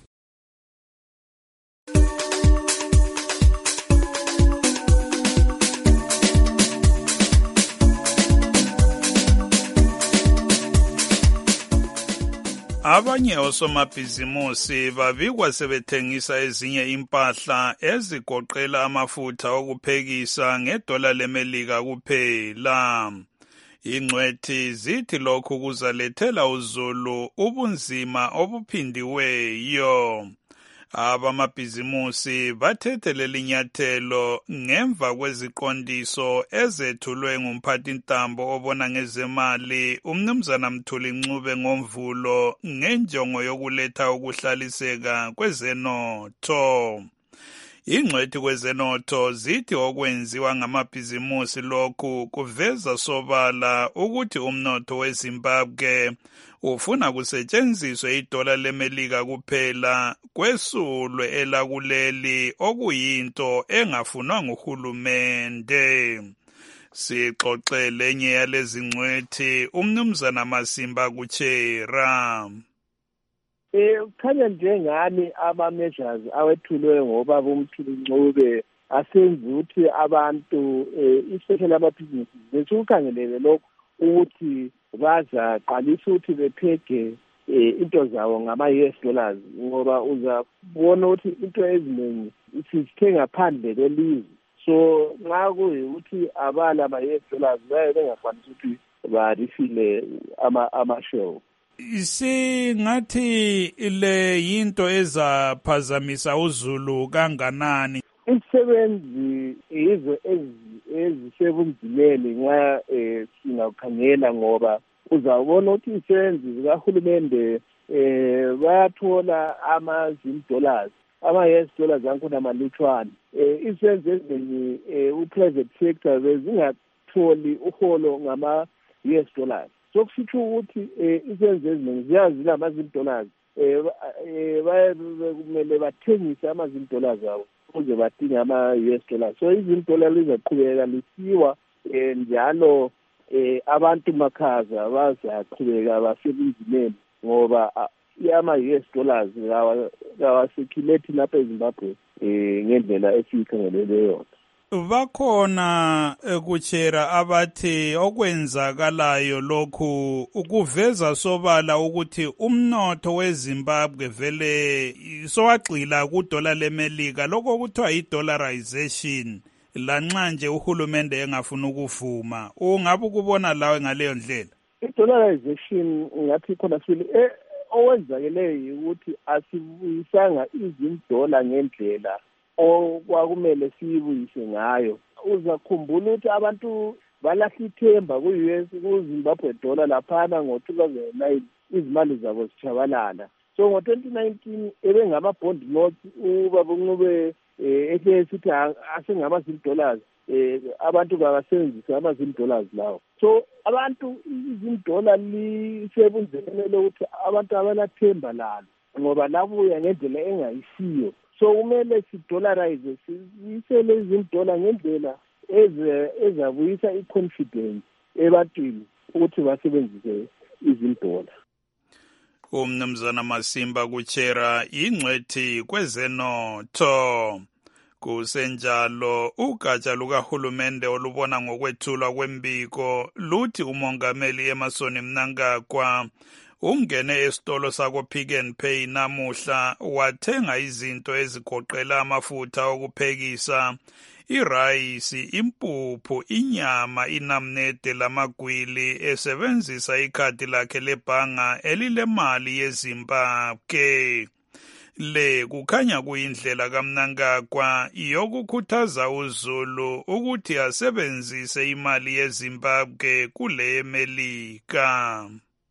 Abanye osomabhizimusi babikwa sebethengisa ezinye impahla ezigoqela amafutha okuphekisa ngedola leMelika kuphela. Ingcwethi zithi lokhu kuzalethela uzulu ubunzima obuphindiweyo. Abamabhizimusi bathethe leli nyathelo ngemva kweziqondiso ezethulwe ngumphathi ntambo obona ngezemali umnumzana Mthuli Ncube ngoMvulo ngenjongo yokuletha ukuhlaliseka kwezenotho. Ingcwethi kwezenotho zithi okwenziwa ngamabhizimusi lokhu kuveza sobala ukuthi umnotho weZimbabwe ufuna kusetshenziswe idola leMelika kuphela kwesulwe elakuleli okuyinto engafunwa nguhulumende. Sixoxele enye yalezi ngcwethi umnumzana Masimba Kuchera. Eh khanya njengani ama measures awethulwe ngoba bomthuli Ncube asenza ukuthi abantu especially amabhizinisi besukhangelele lokho ukuthi baza qalisa ukuthi bepheke into zawo ngama-U S dollars ngoba uzabona ukuthi into eziningi sizithenga phandle kwelizwe, so nxa kuyikuthi abala ama-U S dollars baye bengakwanisi ukuthi barifile ama-show. Singathi le yinto ezaphazamisa uzulu kanganani? Izisebenzi yizo ezisebunzimeni nxa singakhangela ngoba uzabona ukuthi izisebenzi zikahulumende bayathola ama-zim dollars, ama-U S dollars ankhona amalutshwana. Izisebenzi ezinengi u-private sector bezingatholi uholo ngama-U S dollars. So kusho ukuthi izisebenzi eziningi ziyazi lama-zim dollars kumele bathengise ama-zim dollars abo ukuze badinge ama-U S dollars. So izim dollars lizaqhubeka lisiwa njalo abantu makhaza bazaqhubeka basebenzimeni ngoba ama-U S dollars kawasekhileti lapha eZimbabwe ngendlela esiyikhangelele yona. Bakhona Kuchera abathi okwenzakalayo lokhu ukuveza sobala ukuthi umnotho weZimbabwe vele sowagxila kudola leMelika, lokho kuthiwa i-dollarization, lanxa nje uhulumende engafuna ukuvuma. Ungabe ukubona lawe ngaleyo ndlela? I-dollarization ngathi khona sile owenzakeleyo ukuthi asibuyisanga izimdola ngendlela okwakumele siyibuyise ngayo. Uzakhumbula ukuthi abantu balahla ithemba ku-U S ku-Zimbabwe dollar laphana ngo-two thousand nine izimali zabo zitshabalala. So ngo-twenty nineteen ebengama-bond notes ubaba uNcube ehle sithi asengama-zim-dollars eh abantu babasebenzisa ama-zim-dollars lawo. So abantu izim-dollar lisebunzeni lokuthi abantu abalathemba lalo ngoba labuya ngendlela engayisiyo. So kumele si-dollarize siyisele izim-dollar ngendlela ezabuyisa i-confidence ebantwini ukuthi basebenzise izim-dollar. Umnumzana Masimba Kuchera ingcwethi kwezenotho. Kusenjalo ugatsha lukahulumende olubona ngokwethulwa kwembiko luthi umongameli Emmerson Mnangagwa ungene esitolo sako Pick n Pay namuhla wathenga izinto ezigoqela amafutha okuphekisa, irayisi, impuphu, inyama, inamnede lamagwili esebenzisa ikhadi lakhe lebhanga elilemali yeZimbabwe. Le kukhanya kuyindlela kaMnangagwa yokukhuthaza uZulu ukuthi asebenzise imali yeZimbabwe kule Melika.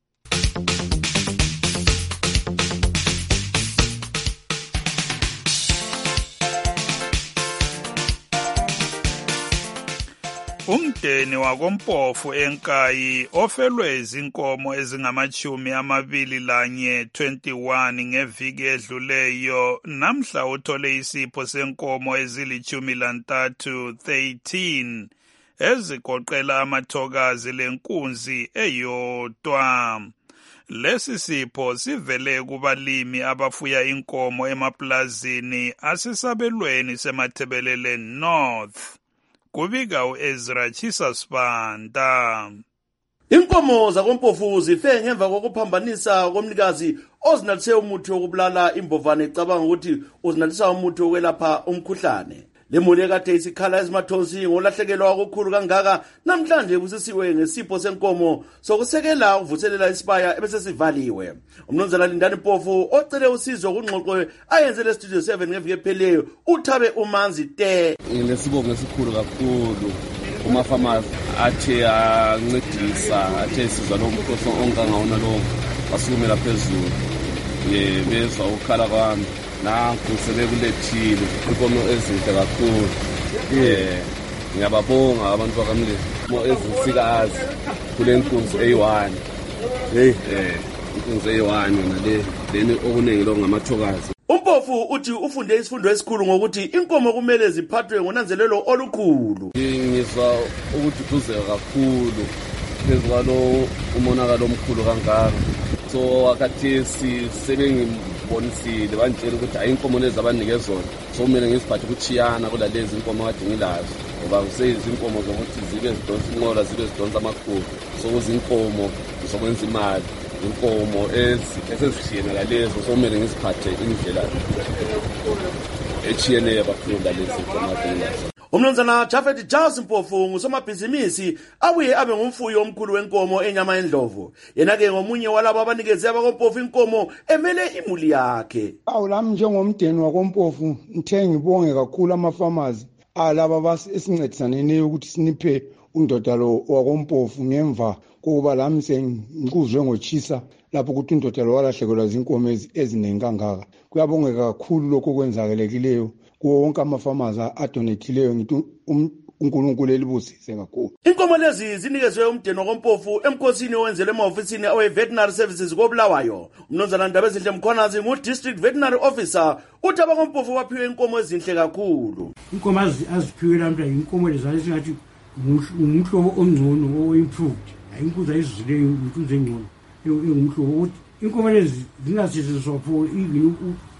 Umdeni wakoMpofu eNkayi ofelwe izinkomo ezingamachumi amabili lanye twenty-one ngeviki edluleyo namhla uthole isipho senkomo ezilichumi lantathu thirteen ezigoqela amathokazi lenkunzi eyodwa. Lesi sipho sivele kubalimi abafuya inkomo emaplazini asesabelweni seMathebelele North. Kubika uEzra Chisasbanda. Inkomo zakoMpofu zife ngemva kokuphambanisa komnikazi ozinathe umuthi wokubulala imbovane ecabanga ukuthi uzinatisa umuthi wokwelapha umkhuhlane. Lemuli ekade isikhala ezimathonsi ngolahlekelwa okukhulu kangaka namhlanje kusisiwe ngesipho senkomo sokusekela ukuvuselela isibaya ebese sivaliwe. Umnumzana Lindani Mpofu ocele usizo kungxoxo ayenze le studio seven ngeviki epheleyo uthabe umanzi te. Ngesibongo esikhulu kakhulu kuma farmers athe ancedisa athe sizwa lo mkhoso ongangawona lo wasukumela phezulu ye bezwa ukhala kwami. Nanku sebekulethile inkomo ezinhle kakhulu. Eh ngiyababonga abantu bakamle mo ezinsikazi kule nkunzi eyi-one. Hey eh inkunzi eyi-one nale leni okuningi lo ngamathokazi. uMpofu uthi ufunde isifundo esikhulu ngokuthi inkomo kumele ziphathwe ngonanzelelo olukhulu. Ngizwa ukuthi kuzeka kakhulu phezu kwalo umonakalo omkhulu kangaka. So akathesi sebengibonisile bantshela ukuthi ayinkomo lezi abanike zona so kumele ngiziphathe ukuchiyana kula lezi inkomo kade ngilazo ngoba kuseyizinkomo zokuthi zibe zidonsa inqola zibe zidonsa amakhulu so kuzinkomo zokwenza imali inkomo ezisishiyene lalezo so kumele ngiziphathe indlela echiyeneyo abafunda lezi inkomo kade ngilazo. Umnumzana Jafet Charles Mpofu ngusomabhizinisi abuye abe ngumfuyi omkhulu wenkomo enyama endlovu. Yena ke ngomunye walabo abanikezi abakoMpofu inkomo emele imuli yakhe. Awu lami njengomdeni wakoMpofu ngithe ngibonge kakhulu ama-farmers alaba basincedisanene ukuthi siniphe undoda lo wakoMpofu ngemva kokuba lami sengikuzwe ngochisa lapho ukuthi undoda lo walahlekelwa zinkomo eziningi kangaka. Kuyabongeka kakhulu lokho kwenzakelekileyo kuwo wonke ama-farmers adonethileyo ngithi uNkulunkulu elibusise kakhulu. Inkomo lezi zinikezwe umdeni wakoMpofu emkhosini owenzelwe ema-ofisini awe-Veterinary Services koBulawayo. Umnumzana Ndabezinhle Mkhwanazi ngu-District Veterinary Officer uthi abakoMpofu baphiwe inkomo ezinhle kakhulu. Inkomo aziphiwe lamhla inkomo lezane singathi umhlobo ongcono o-improved. Inkunzi ayizizile inkunzi engcono engumhlobo ukuthi inkomo lezi zingasetshenziswa for even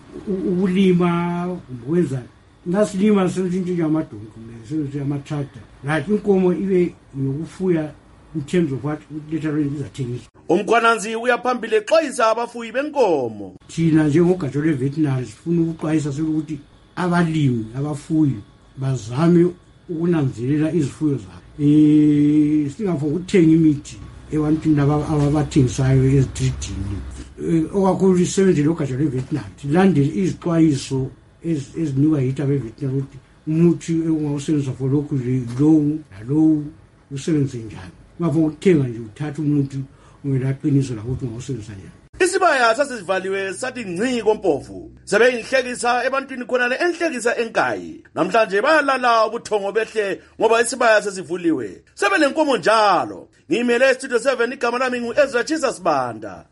ukulima ukwenza nasilima senzinto amadonki senze ama-tractor like inkomo ibe nokufuya in terms of what later izathengiswa. Umkhwananzi uyaphambili exwayisa abafuyi benkomo. Thina njengogatsha lwe-veterinary sifuna ukuxwayisa sokuthi abalimi abafuyi bazame ukunanzelela izifuyo zabo. Eh singafuna ukuthenga imithi ebantwini ababathengisayo ezitridini. Okakhulu isebenzi logatsha lwe-veterinary landele izixwayiso ezinikwa yithi abe-veterinary ukuthi umuthi ungawusebenzisa for lokhu lowu nalowu usebenze njani. Ungafuna ukuthenga nje uthatha umuthi ungelaqiniso lakho ukuthi ungawusebenzisa yena. Isibaya sasivaliwe sathi ngci kompofu sebeyinhlekisa ebantwini khona le enhlekisa enkayi namhlanje bayalala ubuthongo behle ngoba isibaya sesivuliwe sebe nenkomo njalo. Ngimele Studio seven igama lami ngu Ezra Jesus Banda.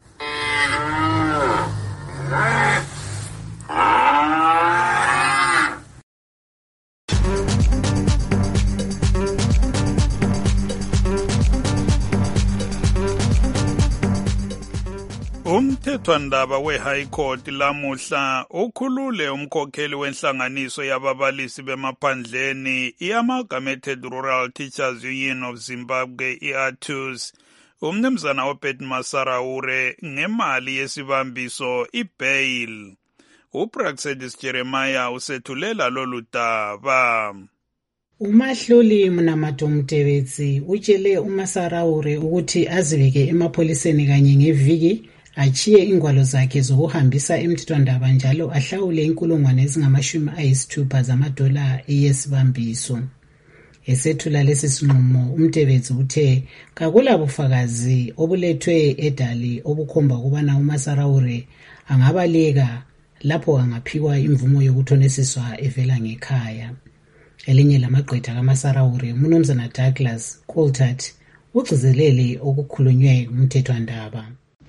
Umthethwandaba we-High Court lamuhla ukhulule umkhokheli wenhlanganiso yababalisi bemaphandleni i-Amalgamated Rural Teachers Union of Zimbabwe, I A T U S, umnumzana Obed Masaraure ngemali yesibambiso i-bail. uPraxedis Jeremiah usethulela lolu daba. Umahluli Mnamato Mtebetsi utshele uMasaraure ukuthi azibeke emapholiseni kanye ngeviki achiye ingwalo zakhe zokuhambisa emthethwandaba njalo ahlawule inkulungwane ezingamashumi ayisithupha zamadola eyesibambiso. Esethula lesi sinqumo uMtebetsi uthe kakula bufakazi obulethwe edali obukhomba ukubana uMasaraure angabaleka lapho angaphiwa imvumo yokuthonesiswa evela ngekhaya. Elinye lamagqwetha kaMasaraure uMnumzana Douglas Coulthard ugcizelele okukhulunywe umthethwandaba.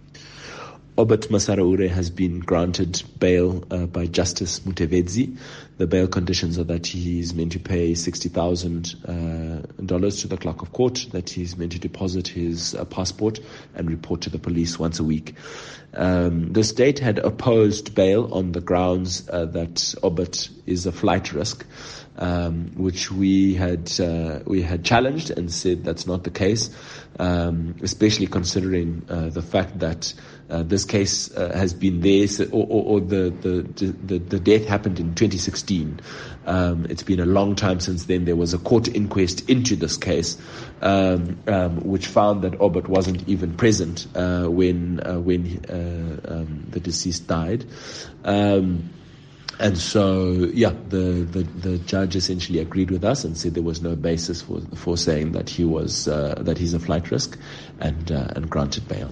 Obed Masaraure has been granted bail uh, by Justice Mutebedzi. The bail conditions are that he is meant to pay sixty thousand dollars uh, to the clerk of court, that he is meant to deposit his uh, passport and report to the police once a week. Um, the state had opposed bail on the grounds uh, that Obed is a flight risk, um, which we had uh, we had challenged and said that's not the case, um, especially considering uh, the fact that Uh, this case uh, has been there, so, or, or, or the, the, the, the death happened in twenty sixteen. Um, it's been a long time since then. There was a court inquest into this case, um, um, which found that Obed wasn't even present uh, when uh, when uh, um, the deceased died. Um, And so, yeah, the, the, the judge essentially agreed with us and said there was no basis for, for saying that he was uh, that he's a flight risk, and uh, and granted bail.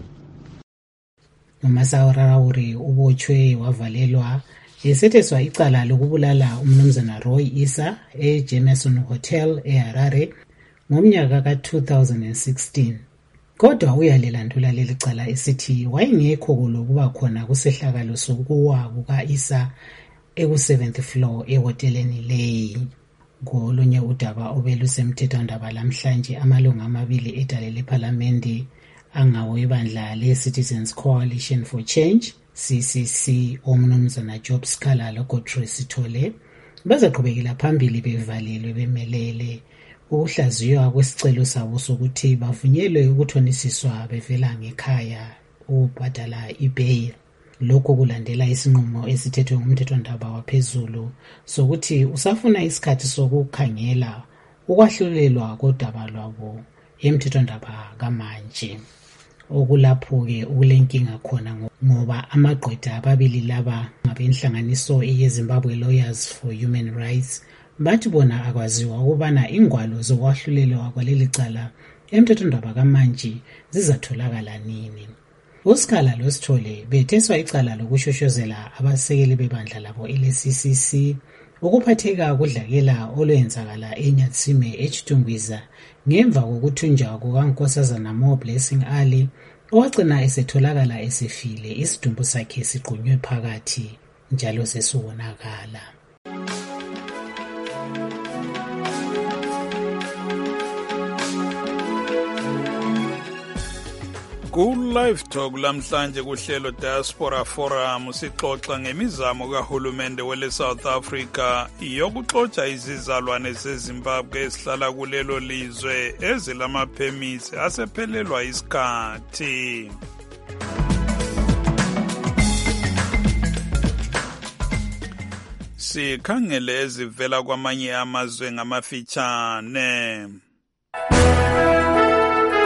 uMasaraure ubotshwe wavalelwa esetheswa icala lokubulala umnumzana Roy Isa eJemerson Hotel eHarare ngomnyaka ka two thousand sixteen. Kodwa uyalilandula leli cala esithi wayengekho lokuba khona kusehlakalo sokuwa kuka Isa eku seventh floor ehoteleni leyi. Ngolunye udaba obelusemthethwandaba lamhlanje amalungu amabili edale leParliament angawo ibandla le-Citizens Coalition for Change, C C C, omnumzana Job Scala loGodfrey Sithole bazaqhubekela phambili bevalelwe bemelele ukuhlaziywa kwesicelo sabo sokuthi bavunyelwe ukuthonisiswa bevela ngekhaya ukubhadala ibail. Lokho kulandela isinqumo esithethwe ngumthethwandaba waphezulu sokuthi usafuna isikhathi sokukhangela ukwahlulelwa kodaba lwabo emthethwandaba kamanje. Okulapho-ke ukulenkinga khona ngoba amagqwetha ababili laba ngabenhlanganiso eyeZimbabwe Lawyers for Human Rights bathi bona akwaziwa ukubana ingwalo zokwahlulelwa kwaleli cala emthethwandaba kamanje zizatholakala nini. uScala loSithole betheswa icala lokushoshozela abasekeli bebandla labo ele-C C C ukuphatheka kudlakela olwenzakala eNyatsime eChitungwiza ngemva kokuthunjwa kukaNkosazana Mo Blessing Ali owagcina esetholakala esefile isidumbu sakhe siqunywe phakathi njalo sesubonakala. Ku-Live Talk lamhlanje kuhlelo Diaspora Forum sixoxa ngemizamo kahulumende wele South Africa yokuxotsha izizalwane zeZimbabwe esihlala kulelo lizwe ezilamaphemisi asephelelwa isikhathi. Sikhangele ezivela kwamanye amazwe ngamafitshane.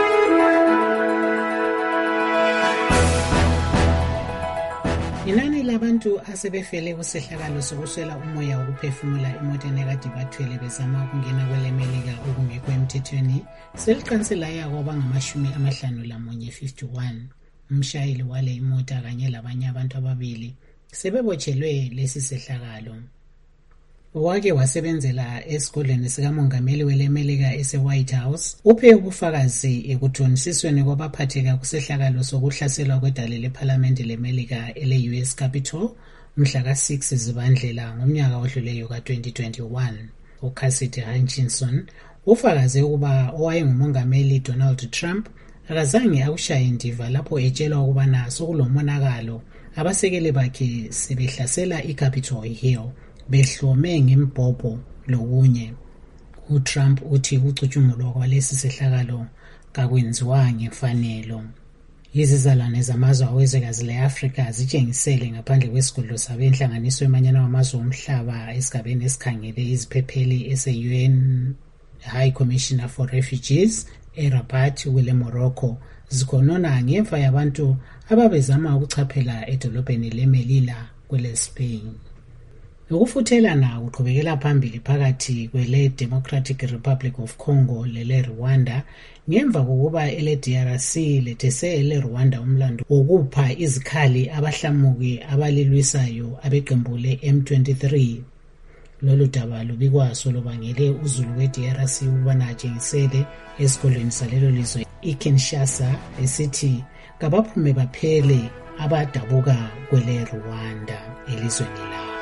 Inani labantu asebefele kusehlakalo sokuswela umoya wokuphefumula emoteni ekade bathwele bezama ukungena kwele Melika okungekho emthethweni seliqanise laya kwabangamashumi amahlanu lamunye fifty-one. Umshayeli wale imota kanye labanye abantu ababili sebebotshelwe lesi sehlakalo. Wake wasebenzela esigodlweni sikamongameli wele Melika ese White House uphe ubufakazi ekuthonisisweni kwabaphatheka kusehlakalo sokuhlaselwa kwedale leParliament leMelika ele U S Capitol mhla ka six Zibandlela ngomnyaka odluleyo ka twenty twenty-one. uCassidy Hutchinson ufakaze ukuba owayengumongameli Donald Trump akazange akushaye indiva lapho etshelwa ukuba naso kulomonakalo abasekeli bakhe sebehlasela iCapitol Hill behlome ngembhobho lokunye. uTrump uthi ukucutshungulwa kwalesi sehlakalo kakwenziwa ngemfanelo. Izizalwane zamazwe awezwekazi le-Afrika zitshengisele ngaphandle kwesigodlo sabo enhlanganiso yomanyano wamazwe omhlaba esigabeni esikhangele iziphepheli ese-U N High Commissioner for Refugees eRabat kwele Morocco zikhonona ngemva yabantu ababezama ukuchaphela edolobheni leMelilla kwele Spain. Ukufuthelana kuqhubekela phambili phakathi kwele Democratic Republic of Congo lele Rwanda ngemva kokuba ele D R C lethese ele Rwanda umlando wokupha izikhali abahlamuki abalilwisayo abeqembu le M twenty-three. Lolu daba lubikwaso lobangele uzulu we D R C ubana atshengisele esikolweni salelo lizwe iKinshasa esithi kabaphume baphele abadabuka kwele Rwanda elizweni labo.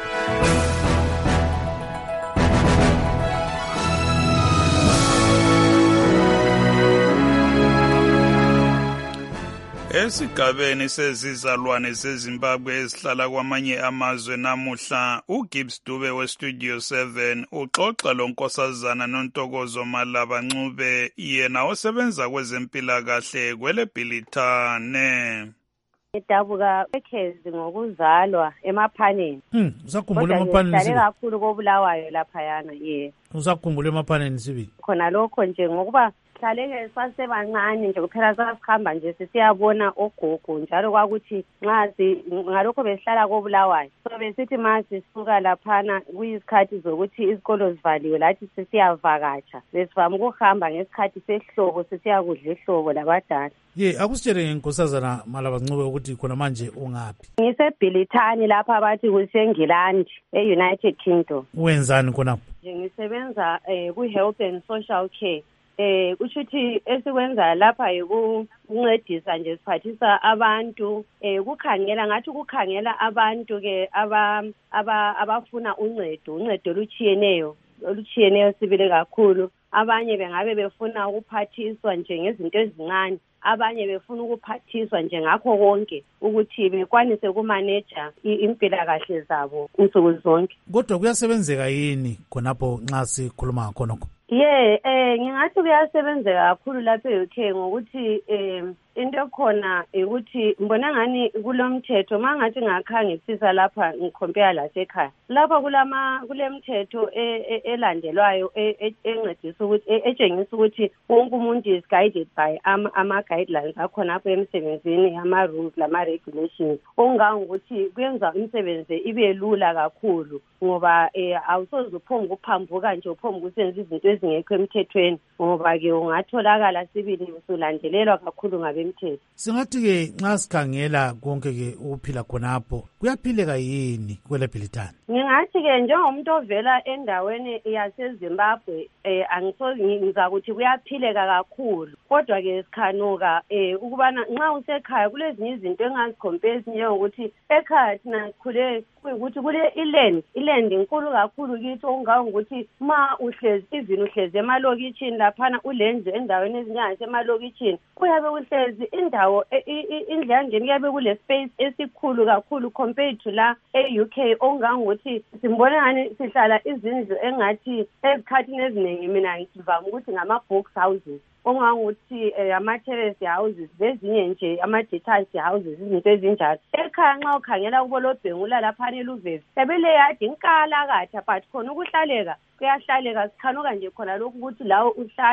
Esigabeni sezizalwane zeZimbabwe ezihlala kwamanye amazwe namuhla uGibbs Dube weStudio seven uxoxa lonkosazana noNtokozo Malaba Ncube yena osebenza kwezempilakahle kwele Bhilitane. Edabuka ekhezi ngokuzalwa emaphaneni. Hmm, usakhumbula emaphaneni sibi. Kakhulu kobulawayo lapha yana ye. Usakhumbula emaphaneni sibi. Khona lokho nje ngokuba hlaleke sasebancane nje kuphela sasikhamba nje sisiyabona ogogo njalo kwakuthi nxa ngalokho besihlala kobulawayo so besithi mase sisuka laphana kuyisikhathi zokuthi izikolo zivaliwe lathi sisiyavakatsha besivama ukuhamba ngesikhathi sehlobo sisiyakudla ehlobo labadala. Ye akusitshele ngenkosazana Malaba Ncube ukuthi khona manje ungaphi? Ngisebhilithani lapha abathi kuseNgilandi eUnited Kingdom. Wenzani khonapho? Nje ngisebenza eh ku health and social care. Eh kushuthi esikwenza lapha ukuncedisa nje siphathisa abantu eh kukhangela ngathi kukhangela abantu ke aba abafuna uncedo uncedo luchiyeneyo oluchiyeneyo sibile kakhulu. Abanye bengabe befuna ukuphathiswa nje ngezinto ezincane, abanye befuna ukuphathiswa nje ngakho konke ukuthi bekwanise ukumaneja impilakahle zabo insuku zonke. Kodwa kuyasebenzeka yini khonapho nxa sikhuluma khonokho? Yeah, eh ngingathi kuyasebenzeka kakhulu lapha e U K ngokuthi eh into khona ukuthi ngibona ngani kulomthetho mangathi ngakhangisisa lapha ngicompare la sekhaya. Lapha kulama kulemthetho elandelwayo encedisa ukuthi etshengisa ukuthi wonke umuntu is guided by ama ama guidelines akhona apha emsebenzini ama rules lama regulations. Ongangokuthi kuyenza umsebenzi ibe lula kakhulu ngoba eh awusoze uphonga uphambuka nje uphonga ukusenza izinto ezingekho emthethweni ngoba ke ungatholakala sibili usulandelelwa kakhulu ngabe mthetho. Singathi ke nxa sikhangela konke ke ukuphila khonapho kuyaphileka yini kwele Bhilitane? Ngingathi ke njengomuntu ovela endaweni yaseZimbabwe eh angisozi ngizakuthi kuyaphileka kakhulu kodwa ke sikhanuka eh ukubana nxa usekhaya kulezinye izinto engazicompare njengokuthi ekhaya thina sikhule ukuthi kule iland iland inkulu kakhulu kithi ongangokuthi ma uhlezi even uhlezi emalokitshini laphana ulenze endaweni ezinjengasemalokitshini kuyabe uhlezi indawo indlangeni kuyabe kule space esikhulu kakhulu compared to la e-U K ongangokuthi simbona ngani sihlala izindlu engathi ezikhathini eziningi mina ngivama ukuthi ngama box houses ongangokuthi ama-terrace houses bezinye nje ama-detached houses izinto ezinjalo. Ekhaya nxa ukhangela kubolobhengula laphana eluvezi sebele yadi inkala katha but khona ukuhlaleka kuyahlaleka sikhanuka nje khona lokhu ukuthi lawo uhlale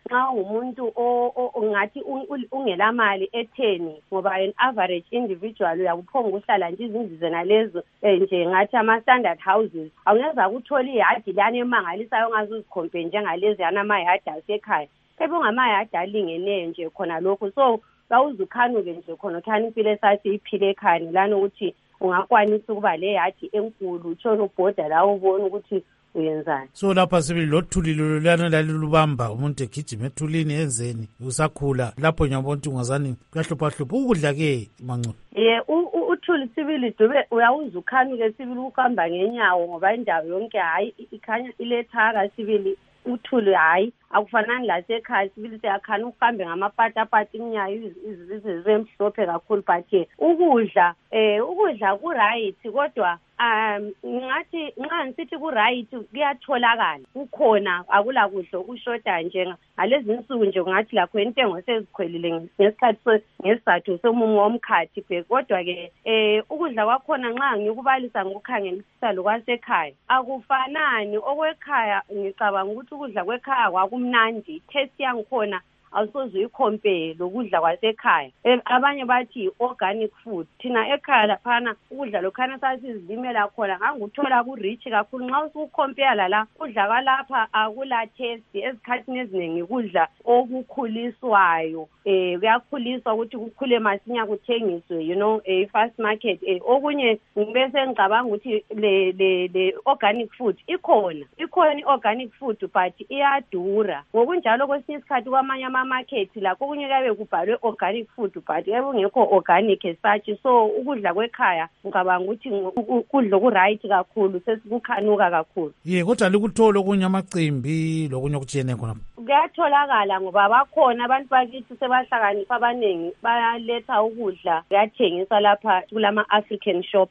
nxa umuntu ongathi ungela mali etheni ngoba an average individual uyakuphonga ukuhlala nje izindlu zena lezo nje ngathi ama-standard houses awungeza ukuthola iyadi lana emangalisayo ongaze uzikhompe njengalezi yana amayadi asekhaya phebe ungamayadi alingeneyo nje khona lokho so kawuzukhanuke nje khona uthani impilo esathi iphile ekhaya lana ukuthi ungakwanisa ukuba le yadi enkulu utshona ubhoda la ubona ukuthi uyenzani. So lapha sibili lothulilo lana lalilubamba umuntu egijima ethulini enzeni usakhula lapho nyabona ukuthi ungazani kuyahlupha hlupha ukudla ke Mancu. Yeah, uthuli sibili dube uyawuzukhanuke sibili ukuhamba ngenyawo ngoba indawo yonke hayi ikhanya ilethaka sibili uthuli hayi akufanani la sekhaya sibili siyakhana ukuhambe ngamapatapati inyayo izizwe emhlophe kakhulu but ukudla eh ukudla ku right kodwa um ngathi nxa ngisithi ku right kuyatholakala kukhona akula kudla okushoda nje ngalezi insuku nje ngathi lakho intengo sezikhwelile ngesikhathi ngesizathu somumo womkhathi bhe kodwa ke eh ukudla kwakhona nxa ngikubalisa ngokukhangelisisa lokwasekhaya akufanani okwekhaya ngicabanga ukuthi ukudla kwekhaya kwakumnandi taste yangikhona awusoze uyicompare lokudla kwasekhaya abanye bathi organic food thina ekhaya laphana ukudla lokhana sasizimela khona nganguthola ku rich kakhulu nxa usucompare la ukudla kwalapha akula taste ezikhathini eziningi ukudla okukhuliswayo eh kuyakhuliswa ukuthi kukhule masinya kuthengiswe you know a fast market eh okunye ngibese ngicabanga ukuthi le le organic food ikhona ikhona organic food but iyadura ngokunjalo kwesinye isikhathi kwamanye market la kokunye kabe kubhalwe organic food but ebungekho organic such so ukudla kwekhaya ngicabanga ukuthi ukudla ku right kakhulu sesikukhanuka kakhulu. Ye kodwa likuthola okunye amacimbi lokunye okutshiyene khona kuyatholakala ngoba bakhona abantu bakithi sebahlakanipha abaningi bayaletha ukudla kuyathengiswa lapha kulama African shop.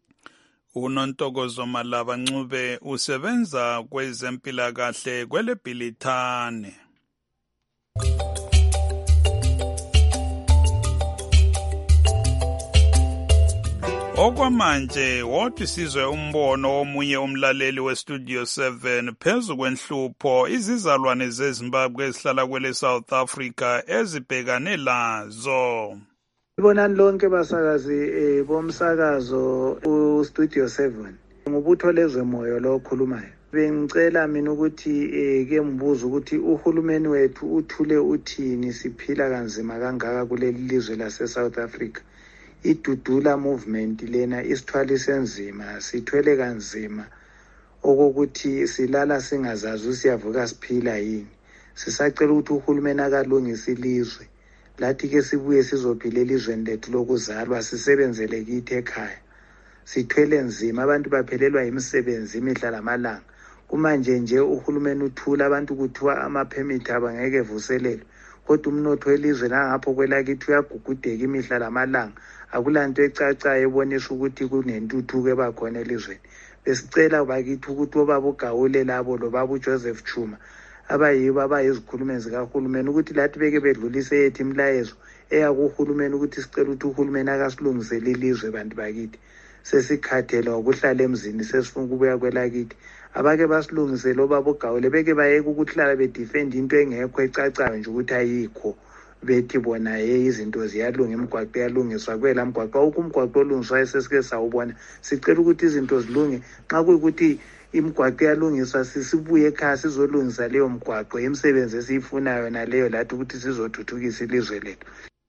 uNontokozo Malaba Ncube usebenza kwezempilakahle kweleBhilithane. Okwamanje wothi sizwe umbono omunye umlaleli weStudio seven phezu kwenhlupho izizalwane zeZimbabwe ezihlala kwele South Africa ezibhekane lazo. Ibonani lonke basakazi eh, bomsakazo uStudio seven. Ngubutho lezwemoyo lo okhulumayo. Bengicela mina ukuthi eh, ke mbuzo ukuthi uhulumeni wethu uthule uthini siphila kanzima kangaka kuleli lizwe lase South Africa. Idudula movement lena isithwalise nzima sithwele kanzima okokuthi silala singazazi siyavuka siphila yini. Sisacela ukuthi uhulumeni akalungise ilizwe lathi ke sibuye sizophila elizweni lethu lokuzalwa sisebenzele kithi ekhaya. Sithwele nzima abantu baphelelwa imisebenzi imihla lamalanga. Kumanje nje uhulumeni uthula abantu kuthiwa ama permit abangeke vuselelwe kodwa umnotho welizwe langapho kwelakithi uyagugudeka imihla lamalanga. Akulanto ecacayo ebonisa ukuthi kunentuthuko ebakhona elizweni. Besicela bakithi ukuthi obaba uGawule labo lo baba uJoseph Chuma abayibo abayizikhulumeni zikahulumeni ukuthi lathi beke bedlulise yethu imlayezo eyakuhulumeni ukuthi sicela ukuthi uhulumeni akasilungisele ilizwe bantu bakithi. Sesikhathela ukuhlala emzini sesifuna ukubuya kwelakithi. Abake basilungisele obaba uGawule beke bayeke ukuhlala bedefend into engekho ecacayo nje ukuthi ayikho. Bethi bona ye izinto ziyalunga imigwaqo yalungiswa kwela mgwaqo ukumgwaqo olungiswa esesike sawubona sicela ukuthi izinto zilunge nxa kuyikuthi imigwaqo yalungiswa sisibuye ekhaya sizolungisa leyo mgwaqo imisebenzi esiyifunayo naleyo lathi ukuthi sizothuthukisa ilizwe lethu.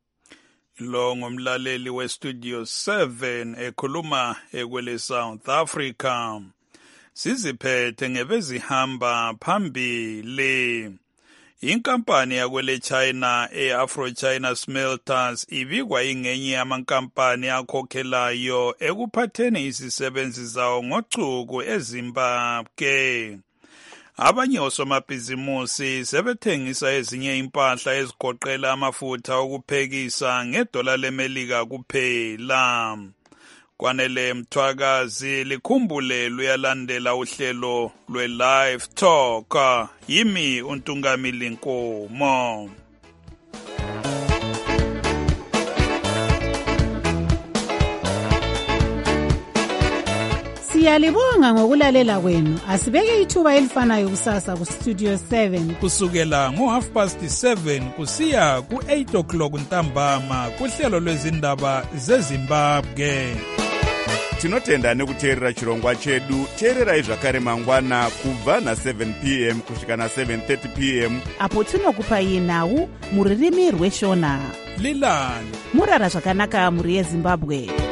Lo ngumlaleli weStudio seven ekhuluma ekwele South Africa. Siziphethe ngebezihamba phambili. Inkampani yakwele China e-Afro China Smelters ibikwa ingenye yamankampani akhokhelayo ekuphatheni izisebenzi zawo ngocuku eZimbabwe. Abanye osomabhizimusi sebethengisa ezinye impahla ezigoqela amafutha okuphekisa ngedola leMelika kuphela. Kwanele Mthwakazi likhumbule luyalandela uhlelo lwe-Live Talk. Yimi uNtungamili Nkomo. Siyalibonga ngokulalela kwenu. Asibeke ithuba elifanayo kusasa ku Studio seven. Kusukela ngo half past seven kusiya ku eight o'clock ntambama kuhlelo lwezindaba zeZimbabwe. Tinotenda nekuteerera chirongwa chedu. Teererai zvakare mangwana kubva na seven p m kusvika na seven thirty p m apo tinokupai nhau muririmi rweshona. Lilani murara zvakanaka muri yeZimbabwe.